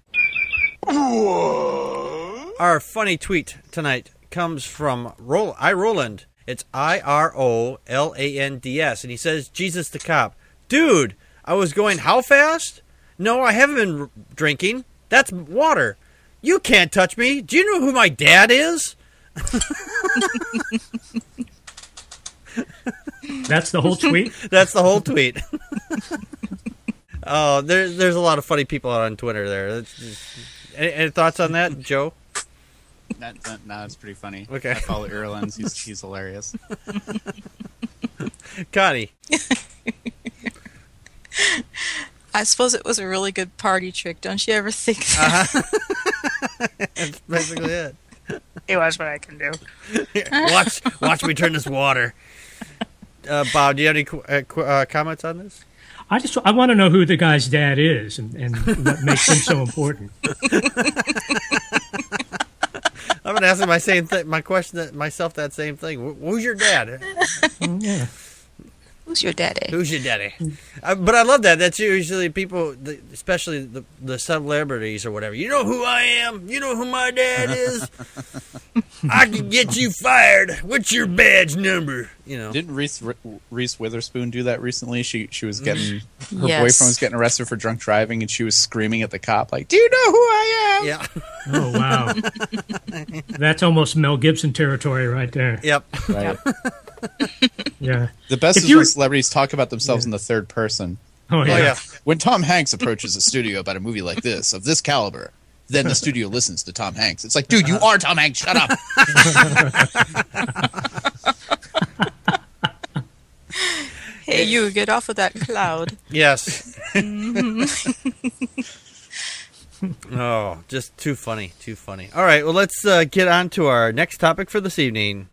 Our funny tweet tonight comes from Roll- I Roland. It's I R O L A N D S, and he says, Jesus the cop. Dude, I was going how fast? No, I haven't been r- drinking. That's water. You can't touch me. Do you know who my dad is? That's the whole tweet? That's the whole tweet. Oh, there, there's a lot of funny people out on Twitter there. That's- Any, any thoughts on that, Joe? That, that, no, it's pretty funny. Okay. I follow Irlands. He's, he's hilarious. Connie. I suppose it was a really good party trick. Don't you ever think that? Uh-huh. That's basically it. Hey, watch what I can do. watch, watch me turn this water. Uh, Bob, do you have any qu- uh, qu- uh, comments on this? I just I want to know who the guy's dad is and, and what makes him so important. I've been asking my same thing, my question that myself that same thing. Wh- Who's your dad? Yeah. Who's your daddy? Who's your daddy? Uh, but I love that. That's usually people, the, especially the, the celebrities or whatever. You know who I am? You know who my dad is? I can get you fired. What's your badge number? You know. Didn't Reese, Reese Witherspoon do that recently? She she was getting her Yes. boyfriend was getting arrested for drunk driving, and she was screaming at the cop like, "Do you know who I am?" Yeah. Oh, wow. That's almost Mel Gibson territory right there. Yep. Right. Yeah. The best If is you- when celebrities talk about themselves in the third person. Oh, yeah. Oh, yeah. When Tom Hanks approaches a studio about a movie like this, of this caliber, then the studio listens to Tom Hanks. It's like, dude, you are Tom Hanks. Shut up. Hey, you, get off of that cloud. Yes. Oh, just too funny. Too funny. All right, well, let's uh, get on to our next topic for this evening.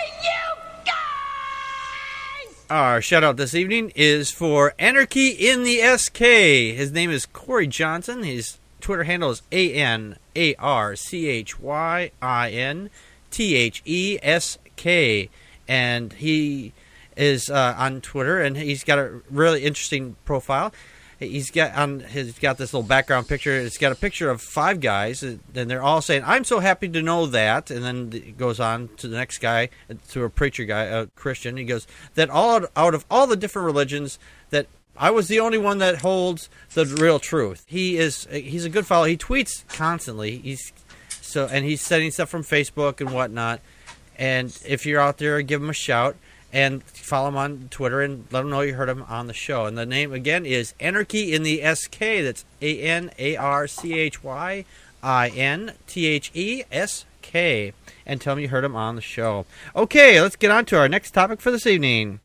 Our shout out this evening is for Anarchy in the S K. His name is Corey Johnson. He's Twitter handle is A N A R C H Y I N T H E S K. And he is uh, on Twitter, and he's got a really interesting profile. He's got on he's got this little background picture. It's got a picture of five guys, and they're all saying, "I'm so happy to know that." And then it goes on to the next guy, to a preacher guy, a Christian. He goes, "That all out of all the different religions, that I was the only one that holds the real truth." He is he's a good fellow. He tweets constantly. He's so and he's sending stuff from Facebook and whatnot. And if you're out there, give him a shout. And follow him on Twitter and let him know you heard him on the show. And the name, again, is Anarchy in the S K. That's A N A R C H Y I N T H E S K. And tell him you heard him on the show. Okay, let's get on to our next topic for this evening.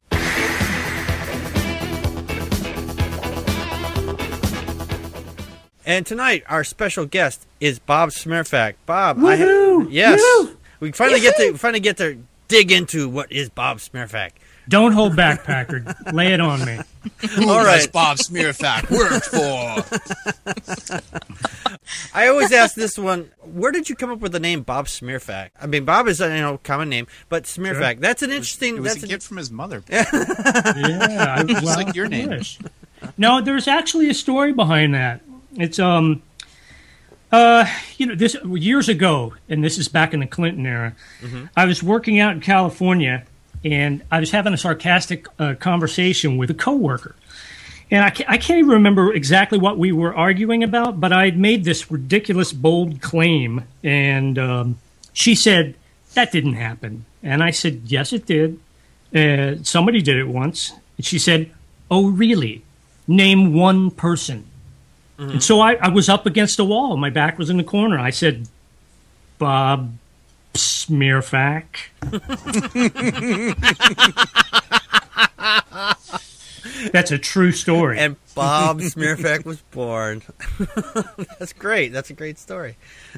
And tonight, our special guest is Bob Smerfak. Bob, I ha- yes, Woo-hoo! we finally Woo-hoo! get to finally get to dig into what is Bob Smerfak. Don't hold back, Packard. Lay it on me. Who All does right. Bob Smerfak work for? I always ask this one: where did you come up with the name Bob Smerfak? I mean, Bob is a you know common name, but Smerfak. Sure. That's an interesting. It was, it was that's a gift from his mother. Yeah, I, just well, like your name. Wish. No, there's actually a story behind that. It's um. Uh, you know, this years ago, and this is back in the Clinton era, mm-hmm. I was working out in California, and I was having a sarcastic uh, conversation with a coworker. And I can't, I can't even remember exactly what we were arguing about, but I had made this ridiculous, bold claim, and um, she said, that didn't happen. And I said, yes, it did. Uh, somebody did it once. And she said, oh, really? Name one person. Mm-hmm. And so I, I was up against a wall. My back was in the corner. I said, Bob Smerfak. That's a true story. And Bob Smerfak was born. That's great. That's a great story.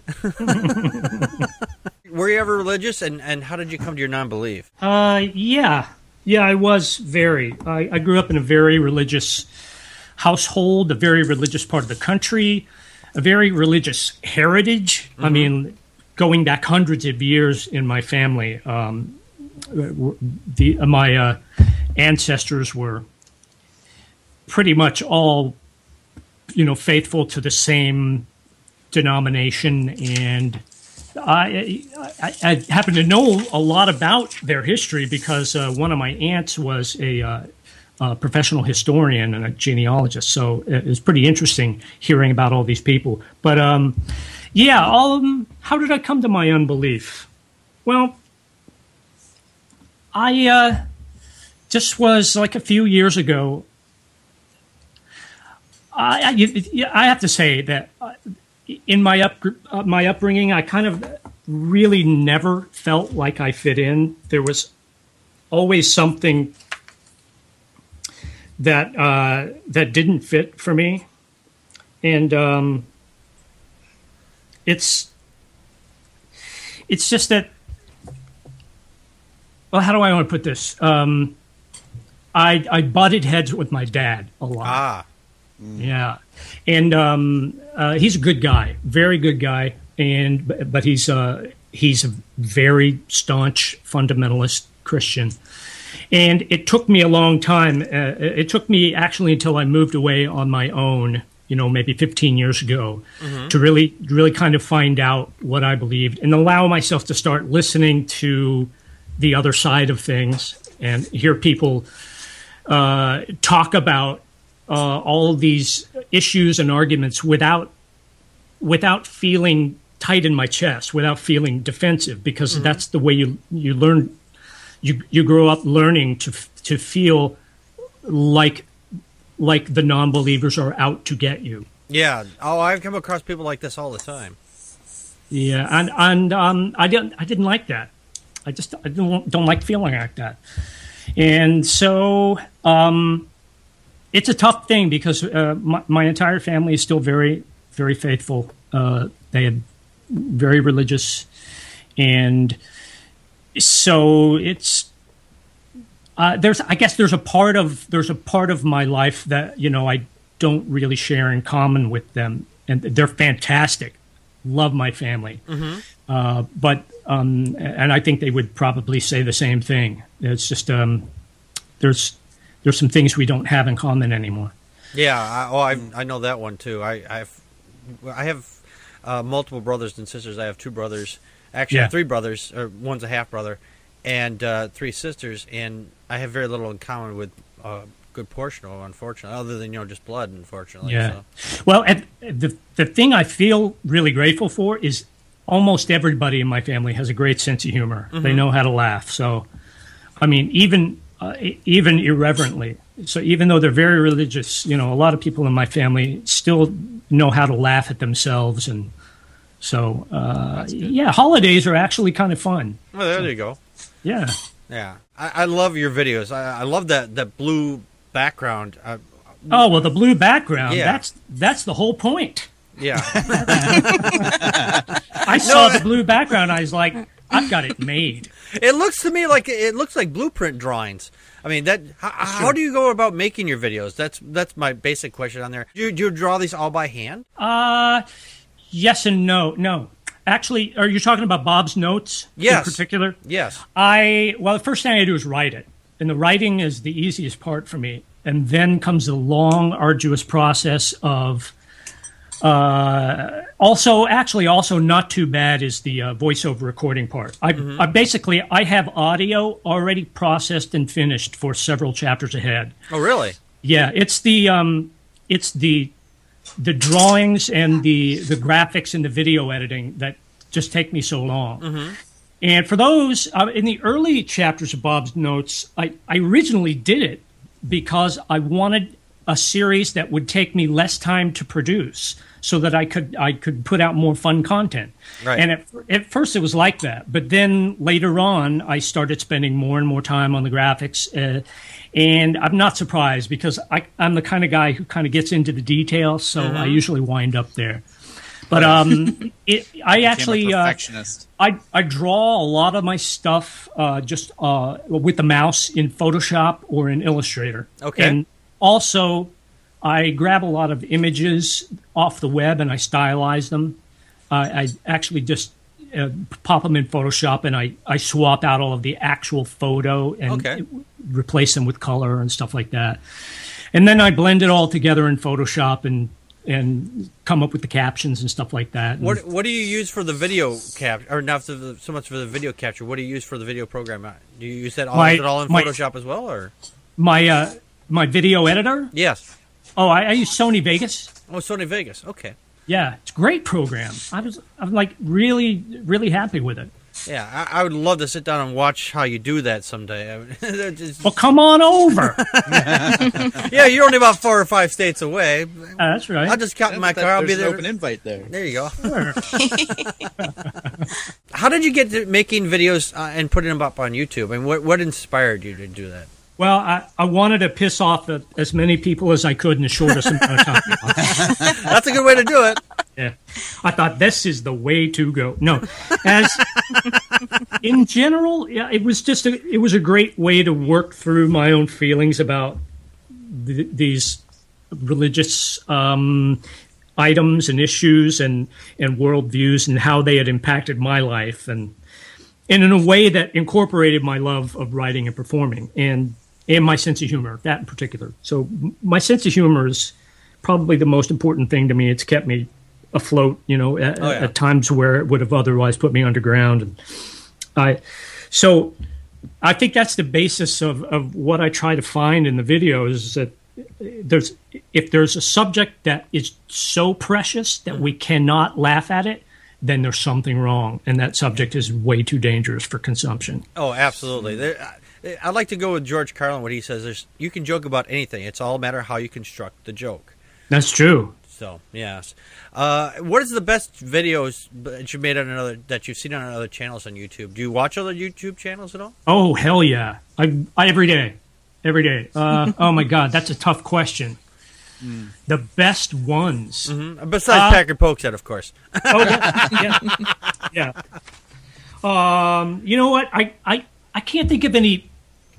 Were you ever religious, and, and how did you come to your non-belief? Uh, yeah. Yeah, I was very. I, I grew up in a very religious household, a very religious part of the country, a very religious heritage. Mm-hmm. I mean, going back hundreds of years in my family, um, the uh, my uh, ancestors were pretty much all, you know, faithful to the same denomination, and I, I, I happen to know a lot about their history because uh, one of my aunts was a uh, a professional historian and a genealogist, so it was pretty interesting hearing about all these people. But um, yeah, all of them. How did I come to my unbelief? Well, I uh, just was like a few years ago. I, I, I have to say that in my up uh, my upbringing, I kind of really never felt like I fit in. There was always something that uh, that didn't fit for me, and um, it's it's just that. Well, how do I want to put this? Um, I I butted heads with my dad a lot. Ah, mm. yeah, and um, uh, he's a good guy, very good guy, and but he's uh, he's a very staunch fundamentalist Christian. And it took me a long time. Uh, it took me actually until I moved away on my own, you know, maybe fifteen years ago, mm-hmm. to really, really kind of find out what I believed and allow myself to start listening to the other side of things and hear people uh, talk about uh, all of these issues and arguments without without feeling tight in my chest, without feeling defensive, because mm-hmm. that's the way you you learn. You you grow up learning to to feel like like the non-believers are out to get you. Yeah. Oh, I've come across people like this all the time. Yeah, and and um, I didn't I didn't like that. I just I don't don't like feeling like that. And so um, it's a tough thing because uh, my, my entire family is still very very faithful. Uh, they had very religious, and so it's uh, there's I guess there's a part of there's a part of my life that you know I don't really share in common with them, and they're fantastic. Love my family. Mm-hmm. Uh, but um, and I think they would probably say the same thing. It's just um, there's there's some things we don't have in common anymore. Yeah, I, oh, I I know that one too. I I've, I have uh, multiple brothers and sisters. I have two brothers, actually I Yeah. have three brothers. Or one's a half brother, and uh, three sisters. And I have very little in common with a good portion of them, unfortunately, other than you know just blood, unfortunately. Yeah. So. Well, and the the thing I feel really grateful for is almost everybody in my family has a great sense of humor. Mm-hmm. They know how to laugh. So, I mean, even uh, e- even irreverently. So even though they're very religious, you know, a lot of people in my family still know how to laugh at themselves, and so uh, yeah, holidays are actually kind of fun. Well, there you go. Yeah. Yeah, I, I love your videos. I, I love that that blue background. I, Oh well, the blue background. Yeah. That's that's the whole point. yeah. I saw the blue background. I was like, I've got it made. It looks to me like it looks like blueprint drawings. I mean, that. How, how do you go about making your videos? That's that's my basic question on there. Do you, do you draw these all by hand? Uh, yes and no. No, actually, are you talking about Bob's notes Yes. in particular? Yes. I well, the first thing I do is write it, and the writing is the easiest part for me. And then comes the long, arduous process of. Uh, also, actually, also not too bad is the uh, voiceover recording part. I, Mm-hmm. I basically I have audio already processed and finished for several chapters ahead. Oh, really? Yeah, it's the um, it's the the drawings and the the graphics and the video editing that just take me so long. Mm-hmm. And for those uh, in the early chapters of Bob's Notes, I, I originally did it because I wanted a series that would take me less time to produce, so that I could I could put out more fun content. Right. And at, at first it was like that, but then later on I started spending more and more time on the graphics, uh, and I'm not surprised because I, I'm the kind of guy who kind of gets into the details, so Mm-hmm. I usually wind up there. But um, it, I actually uh, perfectionist. I I draw a lot of my stuff uh, just uh, with the mouse in Photoshop or in Illustrator. Okay. And also, I grab a lot of images off the web and I stylize them. Uh, I actually just uh, pop them in Photoshop and I, I swap out all of the actual photo and Okay. replace them with color and stuff like that. And then I blend it all together in Photoshop and and come up with the captions and stuff like that. And What What do you use for the video capture, or not for the, so much for the video capture? What do you use for the video program? Do you use that all, My- is it all in my- Photoshop as well, or? my uh, my video editor? Yes. Oh, I, I use Sony Vegas. Oh, Sony Vegas. Okay. Yeah, it's a great program. I was I'm like really really happy with it. Yeah, I, I would love to sit down and watch how you do that someday. I mean, that just- Well, come on over. yeah, you're only about four or five states away. Uh, that's right. I'll just count in my That- car. I'll be there's an there. open invite there. There you go. How did you get to making videos uh, and putting them up on YouTube? I mean, what what inspired you to do that? Well, I, I wanted to piss off the, as many people as I could in the shortest amount of time. That's a good way to do it. Yeah, I thought this is the way to go. No, as in general, yeah, it was just a, it was a great way to work through my own feelings about th- these religious um, items and issues and and worldviews and how they had impacted my life, and and in a way that incorporated my love of writing and performing and and my sense of humor, that in particular. So m- my sense of humor is probably the most important thing to me. It's kept me afloat, you know, at, Oh, yeah. at times where it would have otherwise put me underground. And I, so I think that's the basis of, of what I try to find in the videos is that there's, if there's a subject that is so precious that we cannot laugh at it, then there's something wrong. And that subject is way too dangerous for consumption. Oh, absolutely. There, I- I'd like to go with George Carlin when he says there's you can joke about anything. It's all a matter of how you construct the joke. That's true. So, yes. Uh, what is the best videos that you made on another that you've seen on other channels on YouTube? Do you watch other YouTube channels at all? Oh, hell yeah. I, I every day. Every day. Uh, oh, my God. That's a tough question. Mm. The best ones. Mm-hmm. Besides uh, Packard Pokesat, of course. Oh, yeah. Yeah. yeah. Um, you know what? I, I, I can't think of any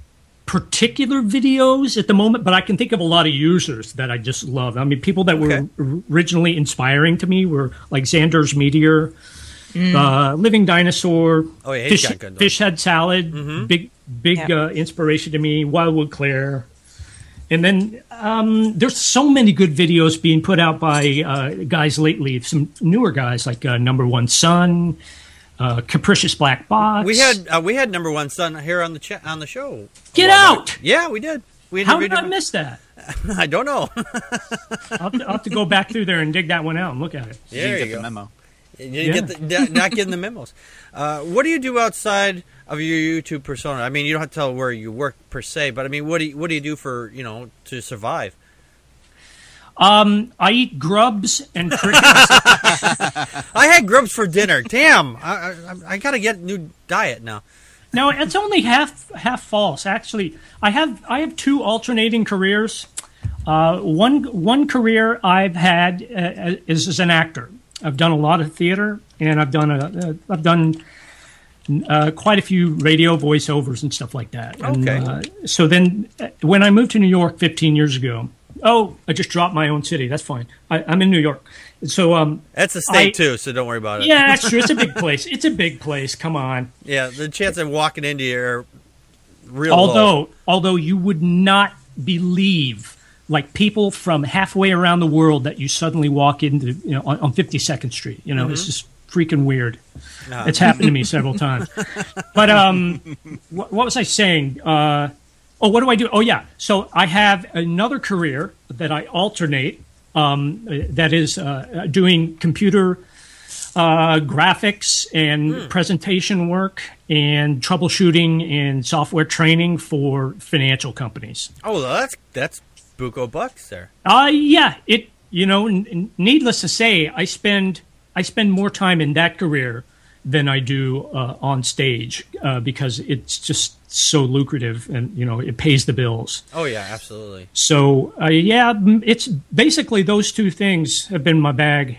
particular videos at the moment, but I can think of a lot of users that I just love. I mean, people that were Okay. originally inspiring to me were like Xander's Meteor, Mm. uh, Living Dinosaur, Oh, yeah, he's Fish, got good ones. Fish Head Salad, Mhm. big big Yeah. uh, inspiration to me. Wildwood Claire. And then um, there's so many good videos being put out by uh, guys lately, some newer guys like uh, Number One Sun, uh, Capricious Black Box. We had uh, we had number one son here on the cha- on the show. Get A while out! back. Yeah, we did. We How did interviewed I him. miss that? I don't know. I'll have, to, I'll have to go back through there and dig that one out and look at it. There you get go. the memo. You Yeah. get the, not getting the memos. Uh, what do you do outside of your YouTube persona? I mean, you don't have to tell where you work per se, but I mean, what do you, what do you do for you know to survive? Um, I eat grubs and crickets. I had grubs for dinner. Damn, I, I, I got to get a new diet now. No, it's only half half false. Actually, I have I have two alternating careers. Uh, one one career I've had uh, is as an actor. I've done a lot of theater, and I've done a, uh, I've done uh, quite a few radio voiceovers and stuff like that. And, Okay. uh, so then, uh, when I moved to New York fifteen years ago, oh, I just dropped my own city. That's fine. I, I'm in New York. So um, That's a state I- too, so don't worry about it. yeah, that's true. It's a big place. It's a big place. Come on. Yeah, the chance of walking into your real although low. although you would not believe like people from halfway around the world that you suddenly walk into you know on, on fifty-second Street, you know, Mhm. it's just freaking weird. No. It's happened to me several times. But um what, what was I saying? Uh oh, what do I do? Oh yeah. So I have another career that I alternate um that is uh doing computer uh, graphics and Hmm. presentation work and troubleshooting and software training for financial companies. Oh, that's that's buco bucks there. Uh, yeah, it. You know, n- n- needless to say, I spend I spend more time in that career than I do uh, on stage uh, because it's just so lucrative and you know it pays the bills. Oh yeah, absolutely. So uh, yeah, m- it's basically those two things have been my bag.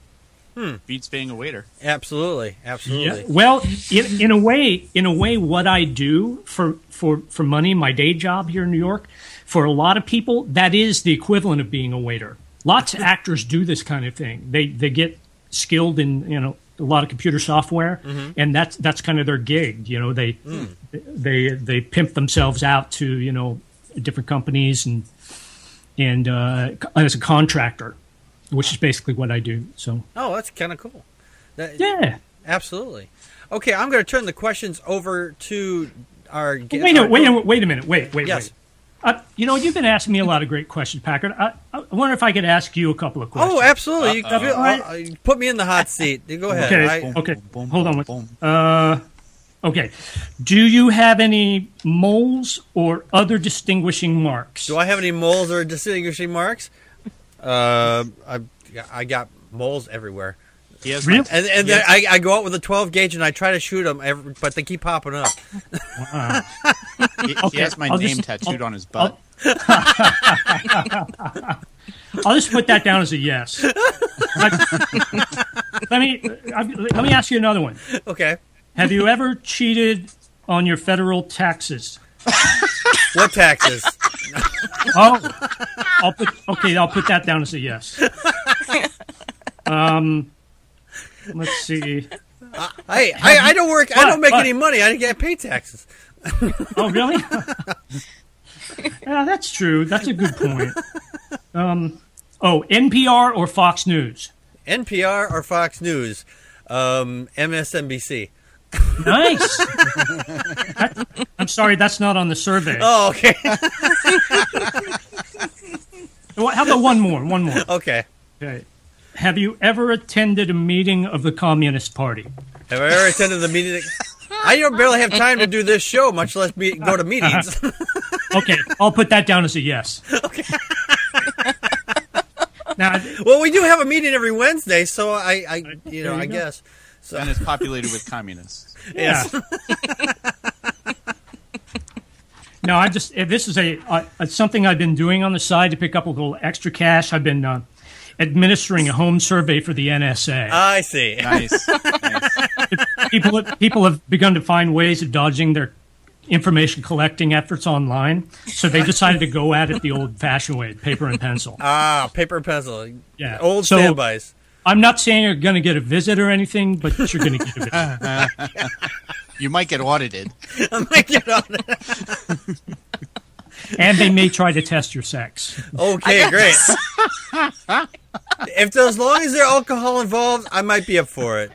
Hmm. Beats being a waiter. Absolutely, absolutely. Yeah. Well, in, in a way, in a way, what I do for, for, for money, my day job here in New York, for a lot of people, that is the equivalent of being a waiter. Lots of actors do this kind of thing. They they get skilled in you know a lot of computer software, Mhm. and that's that's kind of their gig. You know, they Mm. they they pimp themselves out to you know different companies and and uh, as a contractor, which is basically what I do. So Oh, that's kind of cool. That- yeah. absolutely. Okay, I'm going to turn the questions over to our guest. Wait a wait a wait a minute. Wait wait Yes. wait. Uh, you know, you've been asking me a lot of great questions, Packard. I, I wonder if I could ask you a couple of questions. Oh, absolutely. You, Uh-oh. feel- uh, you put me in the hot seat. Go ahead. Okay. I- okay. Hold on. one- Uh, okay. Do you have any moles or other distinguishing marks? Do I have any moles or distinguishing marks? Uh, I I got moles everywhere. He has Really? And, and then I, I go out with a twelve gauge and I try to shoot them, every, but they keep popping up. Wow. He, he Okay, has my I'll name just- tattooed I'll- on his butt. I'll just put that down as a yes. Let, let me let me ask you another one. Okay. Have you ever cheated on your federal taxes? What taxes? Oh, I'll put okay. I'll put that down as a yes. Um, let's see. I, I, I don't work. I What? don't make What? any money. I get paid taxes. Oh, really? Yeah, that's true. That's a good point. Um, oh, N P R or Fox News? N P R or Fox News? Um, M S N B C. Nice. That- I'm sorry, that's not on the survey. Oh, okay. Well, how about one more? One more. Okay. Okay. Have you ever attended a meeting of the Communist Party? Have I ever attended the meeting? I don't barely have time to do this show, much less be, go to meetings. Okay, I'll put that down as a yes. Okay. Now, Well, we do have a meeting every Wednesday, so I, I you know, There you I go. guess. So And it's populated with communists. yeah. No, I just if this is a uh, it's something I've been doing on the side to pick up a little extra cash. I've been uh, administering a home survey for the N S A. I see. Nice. nice. people have, people have begun to find ways of dodging their information collecting efforts online, so they decided to go at it the old-fashioned way, paper and pencil. Ah, paper and pencil. Yeah, old so, standbys. I'm not saying you're going to get a visit or anything, but you're going to get a visit. You might get audited. I might get audited. And they may try to test your sex. Okay, great. If as long as there's alcohol involved, I might be up for it.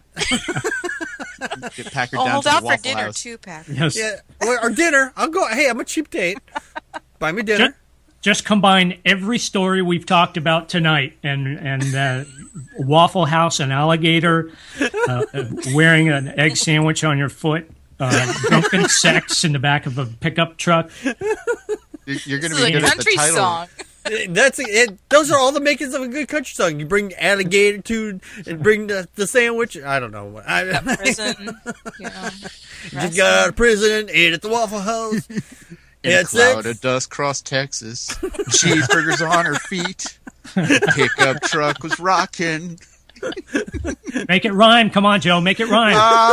Get Packard Oh, down hold to the out for Waffle dinner House. too, Packard. Yes. Yeah, or, or dinner. I'll go. Hey, I'm a cheap date. Buy me dinner. Just, just combine every story we've talked about tonight, and and uh, Waffle House, an alligator, uh, wearing an egg sandwich on your foot, uh, drunken sex in the back of a pickup truck. You're going to This be is a good at the country title. song. That's it. Those are all the makings of a good country song. You bring alligator to and bring the, the sandwich. I don't know. I, Got prison. You know, just got out of prison. Ate at the Waffle House. In Yeah, a it's cloud it. of dust cross Texas. Cheeseburgers on her feet. Pickup truck was rocking. Make it rhyme. Come on, Joe. Make it rhyme.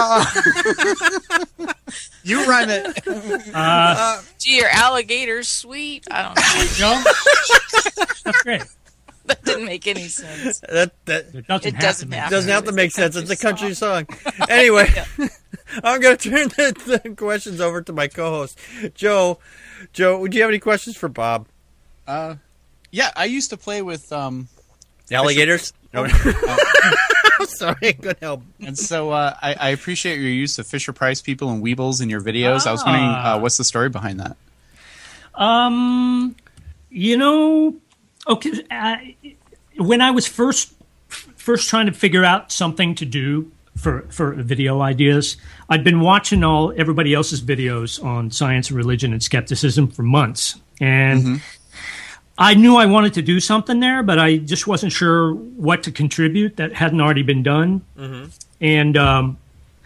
Ah. You rhyme it. Uh, Gee, your alligator's sweet. I don't know. Joe? That's great. That didn't make any sense. That that It doesn't, It have doesn't to have doesn't have to It's make a sense. It's a country country song. Anyway, I'm going to turn the, the questions over to my co-host, Joe. Joe, would you have any questions for Bob? Uh, yeah, I used to play with um, Alligators? No. uh, I'm sorry, good help. and so uh, I, I appreciate your use of Fisher Price people and Weebles in your videos. I was wondering uh, what's the story behind that? Um, you know, okay. Uh, when I was first first trying to figure out something to do for for video ideas, I'd been watching all everybody else's videos on science, religion, and skepticism for months, and Mm-hmm. I knew I wanted to do something there, but I just wasn't sure what to contribute that hadn't already been done. Mm-hmm. And um,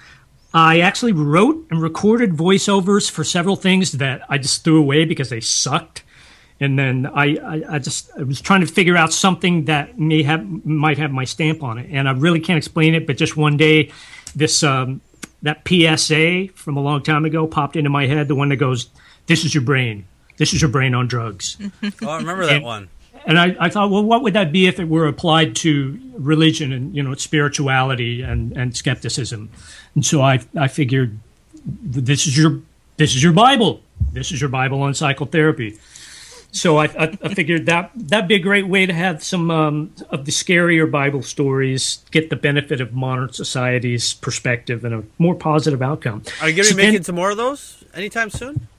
I actually wrote and recorded voiceovers for several things that I just threw away because they sucked. And then I, I, I just I was trying to figure out something that may have might have my stamp on it. And I really can't explain it, but just one day, this um, that P S A from a long time ago popped into my head. The one that goes, "This is your brain. This is your brain on drugs." Oh, I remember that and, one. And I, I thought, well, what would that be if it were applied to religion and, you know, spirituality and, and skepticism? And so I I figured, this is your this is your Bible. This is your Bible on psychotherapy. So I, I, I figured that that'd be a great way to have some um, of the scarier Bible stories get the benefit of modern society's perspective and a more positive outcome. Are you going to So be making then- some more of those anytime soon?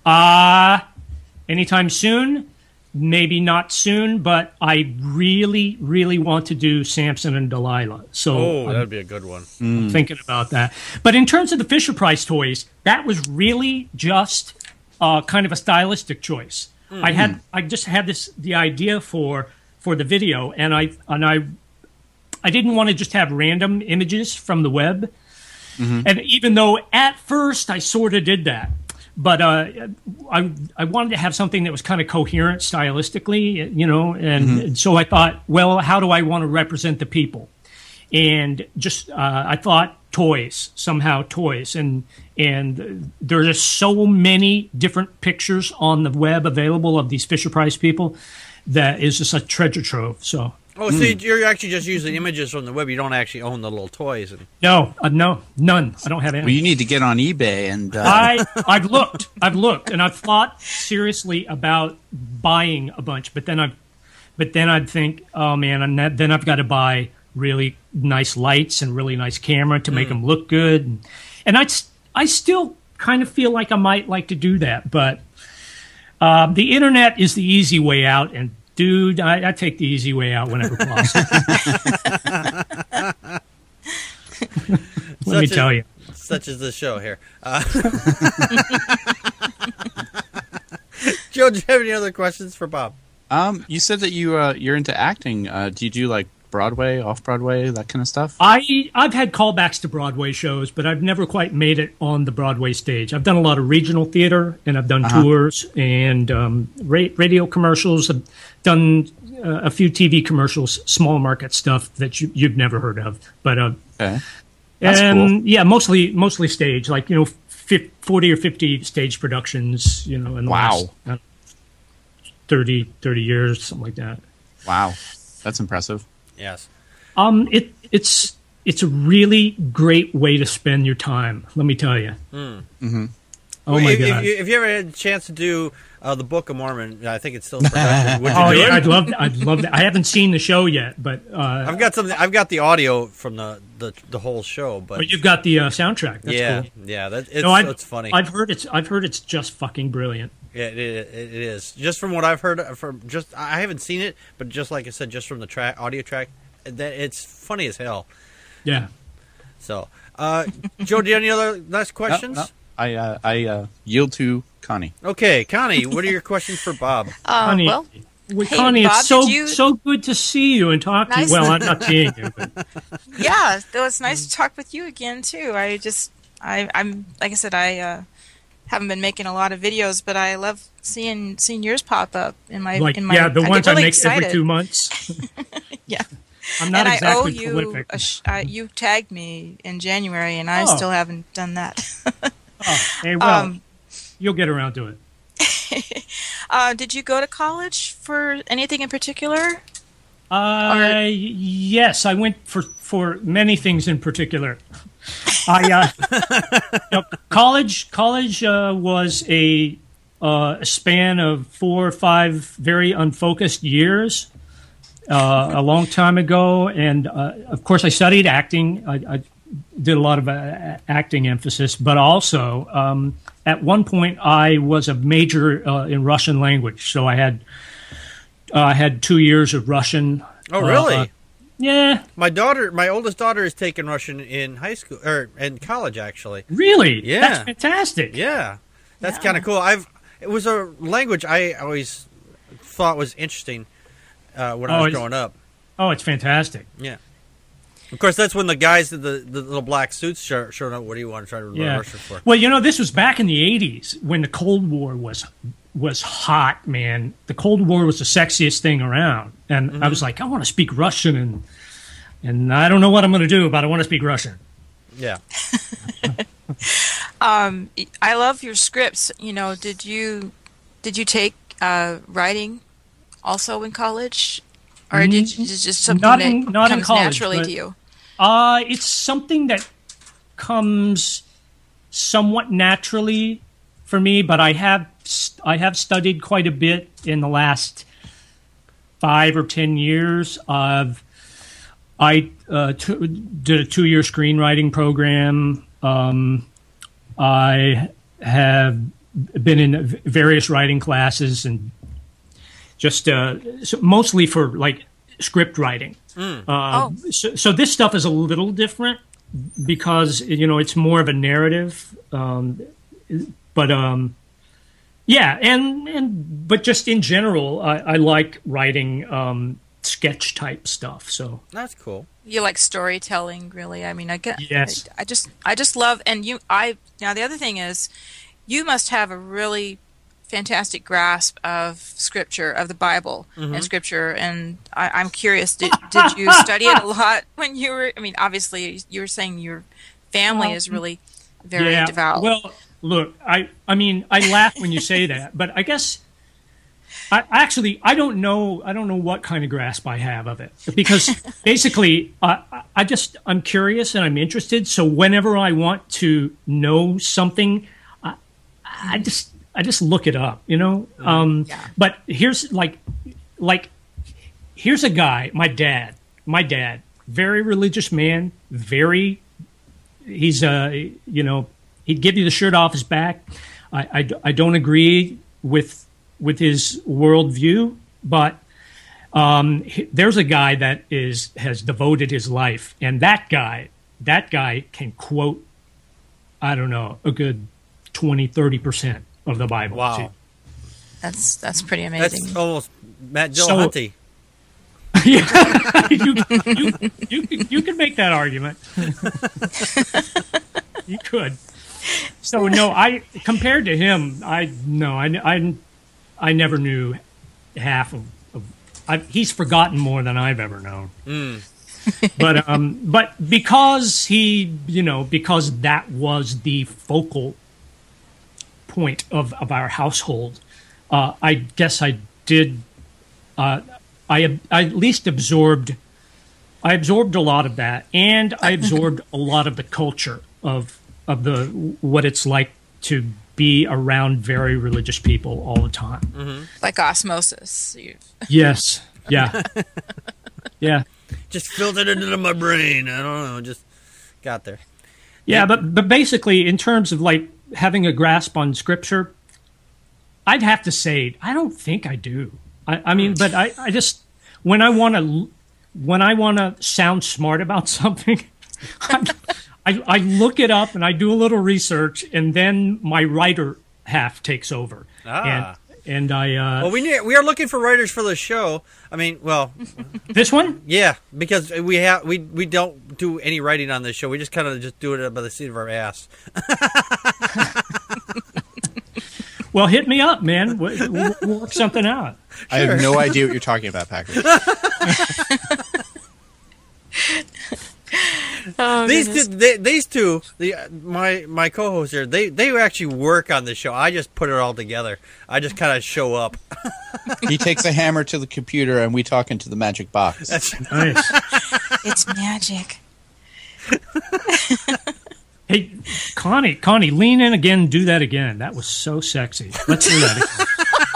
Uh, anytime soon, maybe not soon, but I really, really want to do Samson and Delilah. So Oh, I'm that'd be a good one. thinking about that. But in terms of the Fisher-Price toys, that was really just uh, kind of a stylistic choice. I had, I just had this the idea for for the video, and I and I, I didn't want to just have random images from the web. And even though at first I sort of did that, but uh, I I wanted to have something that was kind of coherent stylistically, you know, and, Mm-hmm. and so I thought, well, how do I want to represent the people? And just uh, I thought toys, somehow toys, and and there are just so many different pictures on the web available of these Fisher-Price people that is just a treasure trove. So. Oh, so you're actually just using images from the web. You don't actually own the little toys. And No, uh, no, none. I don't have any. Well, you need to get on eBay and. Uh, I I've looked, I've looked, and I've thought seriously about buying a bunch, but then I, but then I'd think, oh man, and that, then I've got to buy really nice lights and really nice camera to make them look good, and, and I I still kind of feel like I might like to do that, but uh, the internet is the easy way out, and dude, I, I take the easy way out whenever possible. Let me Such tell as- you. Such as this show here. Uh, Joe, do you have any other questions for Bob? um, you said that you uh, you're into acting. Uh, do you do like Broadway, off Broadway, that kind of stuff? I, I've had callbacks to Broadway shows, but I've never quite made it on the Broadway stage. I've done a lot of regional theater, and I've done Uh-huh. tours and um, ra- radio commercials. I've done uh, a few T V commercials, small market stuff that you, you've never heard of. But uh, Okay. That's and cool. yeah, mostly mostly stage, like you know, forty or fifty stage productions, you know, in the Wow. last uh, thirty, thirty years, something like that. Wow, that's impressive. Yes. Um, it it's it's a really great way to spend your time. Let me tell you. Mm. Mm-hmm. Oh my if, god! If you, if you ever had a chance to do uh, the Book of Mormon, I think it's still in production. Would you oh do yeah, it? I'd love I'd love that. I haven't seen the show yet, but uh, I've got some. I've got the audio from the, the, the whole show, but but you've got the uh, soundtrack. That's yeah, cool. yeah, that, it's No, I've, it's funny. I've heard it's I've heard it's just fucking brilliant. Yeah, it, it, it is. Just from what I've heard, from just I haven't seen it, but just like I said, just from the track, audio track, that it's funny as hell. Yeah. So, uh, Joe, do you have any other last questions? No, no. I uh, I uh, yield to Connie. Okay, Connie, what are your questions for Bob? Uh, Connie, well, well, hey, Connie, Bob, it's so did you- so good to see you and talk to Nice. you. Well, I'm not seeing you, but yeah, it was nice to talk with you again too. I just, I, I'm like I said, I uh, haven't been making a lot of videos, but I love seeing seeing yours pop up in my like in my. yeah, the I ones get really I make excited. every two months. Yeah. I'm not and exactly I owe you prolific. a sh- uh, you tagged me in January, and I Oh. still haven't done that. Oh, hey, well, Um, you'll get around to it. uh, did you go to college for anything in particular? Uh, yes, I went for for many things in particular. I uh, you know, college college uh, was a uh, a span of four or five very unfocused years. Uh, a long time ago, and uh, of course, I studied acting. I, I did a lot of uh, acting emphasis, but also um, at one point I was a major uh, in Russian language. So I had uh, I had two years of Russian. Oh, really? Uh, yeah. My daughter, my oldest daughter, is taking Russian in high school or in college, actually. Really? Yeah. That's fantastic. Yeah, that's kind of cool. I've it was a language I always thought was interesting uh, when Oh, I was it's- growing up. Oh, it's fantastic. Yeah. Of course, that's when the guys in the, the little black suits show, showed up. What do you want to try to learn Yeah. Russian for? Well, you know, this was back in the eighties when the Cold War was was hot, man. The Cold War was the sexiest thing around. And Mm-hmm. I was like, I want to speak Russian, and and I don't know what I'm going to do, but I want to speak Russian. Yeah. Um, I love your scripts. You know, did you did you take uh, writing also in college, or did you, is it just something Not that in- not in comes college, naturally but- to you? Uh, it's something that comes somewhat naturally for me, but I have I have studied quite a bit in the last five or ten years. Of I uh, t- did a two-year screenwriting program. Um, I have been in v- various writing classes and just uh, so mostly for like script writing. Mm. Uh, so, so this stuff is a little different because you know it's more of a narrative, um, but um, yeah, and and but just in general, I, I like writing um, sketch type stuff. So That's cool. You like storytelling, really? I mean, I get. Yes. I, I just, I just love, and you, I. Now the other thing is, you must have a really fantastic grasp of scripture, of the Bible Mhm. and scripture. And I, I'm curious, did did you study it a lot when you were? I mean, obviously, you were saying your family is really very yeah, devout. Well, look, I I mean, I laugh when you say that, but I guess. I, actually, I don't know. I don't know what kind of grasp I have of it because basically, I, I just I'm curious and I'm interested. So whenever I want to know something, I, I just I just look it up. You know. Um, But here's like like here's a guy. My dad. My dad. Very religious man. Very. He's uh you know he'd give you the shirt off his back. I I, I don't agree with. with his worldview, but um, he- there's a guy that is has devoted his life, and that guy, that guy can quote, I don't know, a good twenty, thirty percent of the Bible. Wow. too. That's that's pretty amazing. That's almost Matt So- Dillahunty. yeah, you, you, you, could- you could make that argument. You could. So no, I compared to him, I no, I, I, I never knew half of. of I, he's forgotten more than I've ever known. Mm. But um, but because he, you know, because that was the focal point of, of our household, uh, I guess I did. Uh, I, I at least absorbed. I absorbed a lot of that, and I absorbed a lot of the culture of of the what it's like to be around very religious people all the time. Mm-hmm. Like osmosis. Yes. Yeah. Yeah. Just filtered it into my brain. I don't know. Just got there. Yeah, but but basically, in terms of like having a grasp on scripture, I'd have to say I don't think I do. I, I mean, but I, I just when I want to when I want to sound smart about something, I, I I look it up and I do a little research, and then my writer half takes over. Ah. And, and I uh, well, we need, we are looking for writers for the show. I mean, well, this one, yeah, because we have we we don't do any writing on this show. We just kind of just do it by the seat of our ass. Well, hit me up, man. We'll, we'll work something out. Sure. I have no idea what you're talking about, Packard. Oh, these two, they, these two, the my my co-hosts here, they they actually work on the show. I just put it all together. I just kind of show up. He takes a hammer to the computer, and we talk into the magic box. That's nice. It's magic. Hey, Connie, Connie, lean in again and do that again. That was so sexy. Let's do that again.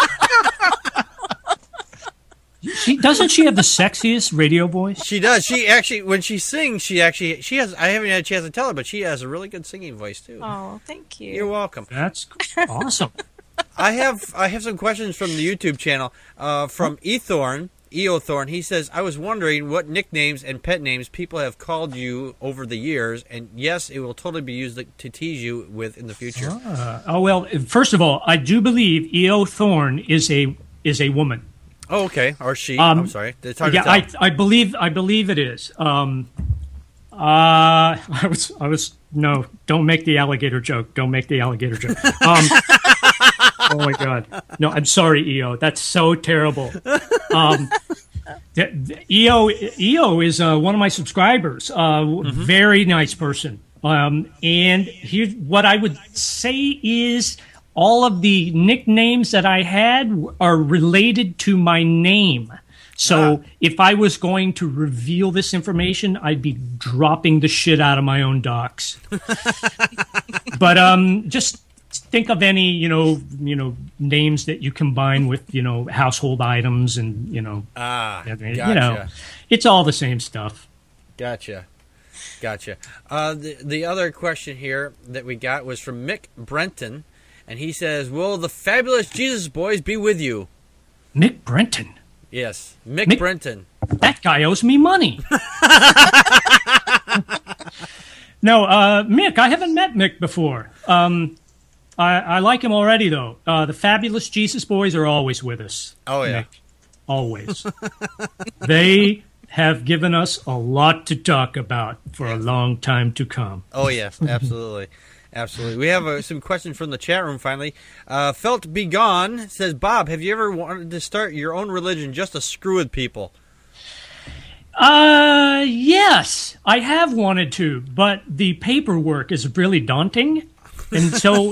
She, doesn't she have the sexiest radio voice? She does. She actually, when she sings, she actually, she has, I haven't had a chance to tell her, but she has a really good singing voice, too. Oh, thank you. You're welcome. That's awesome. I have I have some questions from the YouTube channel uh, from Ethorn, Eothorn. He says, I was wondering what nicknames and pet names people have called you over the years, and yes, it will totally be used to tease you with in the future. Ah. Oh, well, first of all, I do believe Eothorn is a is a woman. Oh, okay, or she. Um, I'm sorry. It's hard yeah, to tell. I, I believe I believe it is. Um, uh, I was I was no. Don't make the alligator joke. Don't make the alligator joke. Um, oh my God. No, I'm sorry, E O. That's so terrible. Um, the, the E O E O is uh, one of my subscribers. Uh, mm-hmm. Very nice person. Um, and here, what I would say is. All of the nicknames that I had are related to my name. So ah. if I was going to reveal this information, I'd be dropping the shit out of my own docs. But um, just think of any, you know, you know, names that you combine with, you know, household items and, you know, ah, you gotcha. know, it's all the same stuff. Gotcha. Gotcha. Uh, the, the other question here that we got was from Mick Brenton. And he says, will the fabulous Jesus Boys be with you? Mick Brenton? Yes, Mick, Mick Brenton. That guy owes me money. No, uh, Mick, I haven't met Mick before. Um, I, I like him already, though. Uh, the fabulous Jesus Boys are always with us. Oh, yeah. Mick. Always. They have given us a lot to talk about for a long time to come. Oh, yes, absolutely. Absolutely. We have uh, some questions from the chat room, finally. Uh, Felt Be Gone says, Bob, have you ever wanted to start your own religion just to screw with people? Uh, yes, I have wanted to, but the paperwork is really daunting. And so,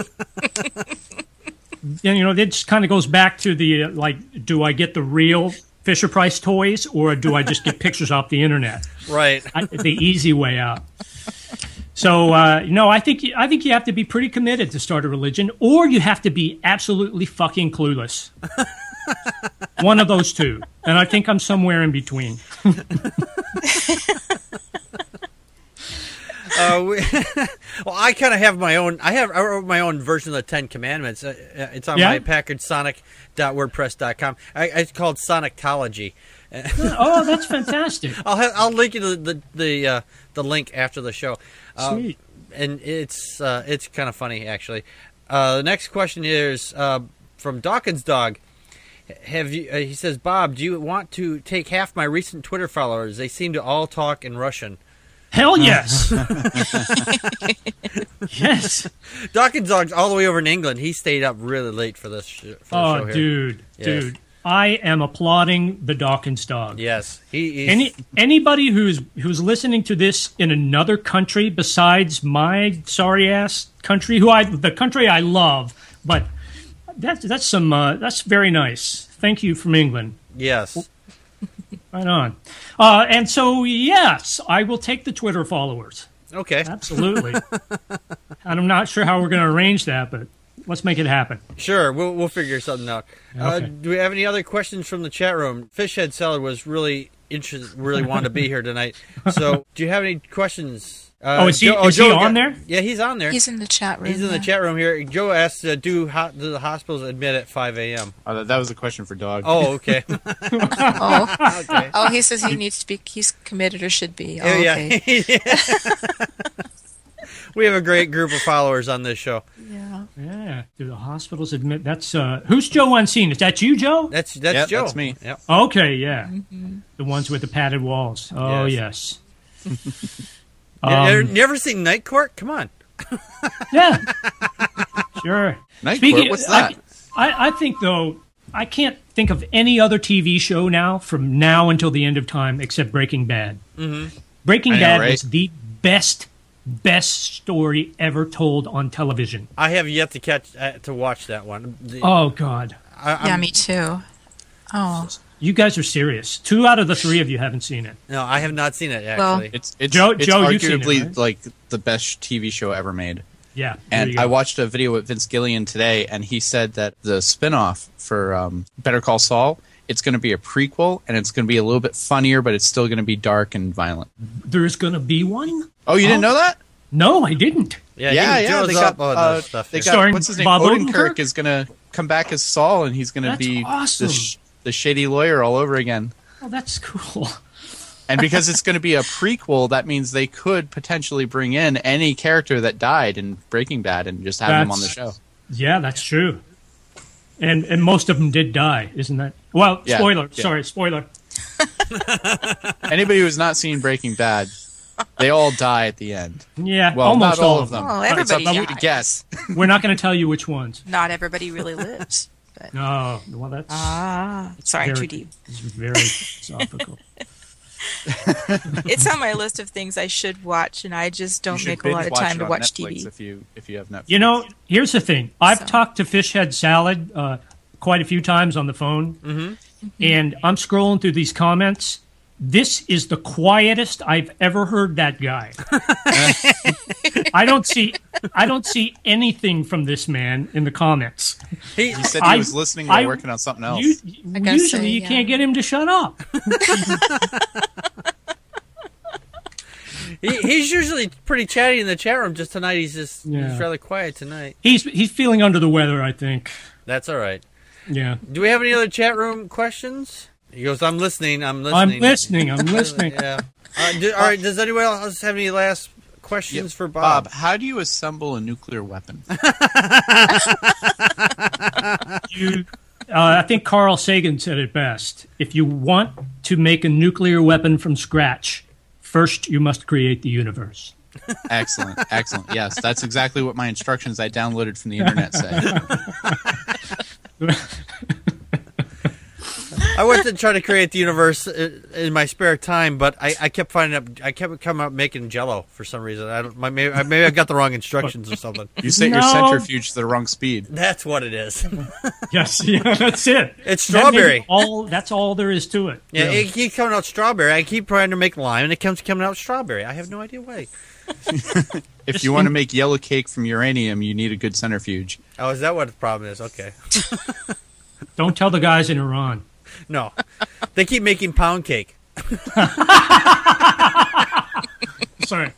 you know, it just kind of goes back to the, uh, like, do I get the real Fisher-Price toys or do I just get pictures off the internet? Right. I, the easy way out. So uh, no, I think I think you have to be pretty committed to start a religion, or you have to be absolutely fucking clueless. One of those two, and I think I'm somewhere in between. uh, we, well, I kind of have my own. I have I wrote my own version of the Ten Commandments. Uh, it's on yeah? my packard sonic dot wordpress dot com. I, it's called Sonictology. Oh, that's fantastic! I'll have, I'll link you to the the the, uh, the link after the show. Sweet. Uh, and it's uh, it's kind of funny actually. Uh, the next question is uh, from Dawkins Dog. Have you? Uh, he says, Bob, do you want to take half my recent Twitter followers? They seem to all talk in Russian. Hell yes. Yes. Dawkins Dog's all the way over in England. He stayed up really late for this sh- for the oh, show here. dude, yes. dude. I am applauding the Dawkins Dog. Yes, he is. Any anybody who's who's listening to this in another country besides my sorry ass country, who I the country I love, But that's that's some uh, that's very nice. Thank you from England. Yes. Right on. Uh, and so, yes, I will take the Twitter followers. Okay. Absolutely. And I'm not sure how we're going to arrange that, but let's make it happen. Sure, we'll we'll figure something out. Uh, Okay. do we have any other questions from the chat room? Fishhead Salad was really interested, really wanted to be here tonight. So, do you have any questions? Uh, Oh, is he- Joe, is he on there? Yeah, he's on there. He's in the chat room. He's in the yeah. chat room here. Joe asked, uh, "Do, ho- do the hospitals admit at five a.m.?" Oh, that, that was a question for Dog. Oh, okay. Oh. Okay. Oh, he says he needs to be. He's committed or should be. Oh, Yeah, okay. yeah. We have a great group of followers on this show. Yeah. Yeah. Do the hospitals admit that's uh, who's Joe Unseen? Is that you, Joe? That's that's Yep, Joe. that's me. Yep. Okay, yeah. Mm-hmm. The ones with the padded walls. Oh, yes. You ever- Um, you ever seen Night Court? Come on. Yeah. Sure. Night Speaking- Court? What's that? I, I, I think, though, I can't think of any other T V show now from now until the end of time except Breaking Bad. Mm-hmm. Breaking I know, Bad right? was the best, best story ever told on television. I have yet to catch uh, to watch that one. The- Oh, God. I, I'm- Yeah, me too. Oh. You guys are serious. Two out of the three of you haven't seen it. No, I have not seen it, Well- actually. It's it's, Joe- it's Joe, you've seen it, arguably right? like the best T V show ever made. Yeah. there And you go. I watched a video with Vince Gillian today, and he said that the spinoff for um, Better Call Saul, it's going to be a prequel, and it's going to be a little bit funnier, but it's still going to be dark and violent. There's going to be one? Oh, you didn't know that? No, I didn't. yeah, yeah, he- yeah. Joe's They up got, on uh, this stuff. they here. got Starring what's his name? Bob Odenkirk Odenkirk? is going to come back as Saul, and he's going to That's be awesome. the, sh- the shady lawyer all over again. Oh, that's cool. And because it's going to be a prequel, that means they could potentially bring in any character that died in Breaking Bad and just have them on the show. Yeah, that's true. And and most of them did die, isn't that? Well, Yeah, spoiler. yeah. Sorry, spoiler. Anybody who's not seen Breaking Bad, they all die at the end. Yeah, Well, almost not all all of them. Oh, It's up everybody to you to dies. guess. We're not going to tell you which ones. Not everybody really lives. But No, well, that's ah, sorry, very, too deep. It's very philosophical. It's on my list of things I should watch, and I just You don't should make a lot binge of watch time it to on watch Netflix T V. If you if you have Netflix, You know, here's the thing. I've So- talked to Fishhead Salad uh, quite a few times on the phone, Mm-hmm. and I'm scrolling through these comments. This is the quietest I've ever heard that guy. I don't see, I don't see anything from this man in the comments. He, he said he I- was listening while I- working on something else. You, I gotta usually, say, you yeah. can't get him to shut up. he, he's usually pretty chatty in the chat room. Just tonight, he's just Yeah. he's rather quiet tonight. He's he's feeling under the weather, I think. That's all right. Yeah, Do we have any other chat room questions? He goes, "I'm listening. I'm I'm listening." listening. I'm listening. Yeah. Uh, do, all right. Does anyone else have any last questions for Bob, Bob? how do you assemble a nuclear weapon? You, uh, I think Carl Sagan said it best. If you want to make a nuclear weapon from scratch, first you must create the universe. Excellent, excellent. Yes, that's exactly what my instructions I downloaded from the internet say. I went to try to create the universe i- in my spare time, but I, I kept finding up. I kept coming up making Jello for some reason. I don't. My, maybe, I- maybe I got the wrong instructions or something. You set your No. centrifuge to the wrong speed. That's what it is. Yes, yeah, that's it. It's That may be strawberry. All that's all there is to it. Yeah, really. it keeps coming out strawberry. I keep trying to make lime, and it comes coming out strawberry. I have no idea why. If you want to make yellow cake from uranium, you need a good centrifuge. Oh, is that what the problem is? Okay. Don't tell the guys in Iran. No, they keep making pound cake. Sorry.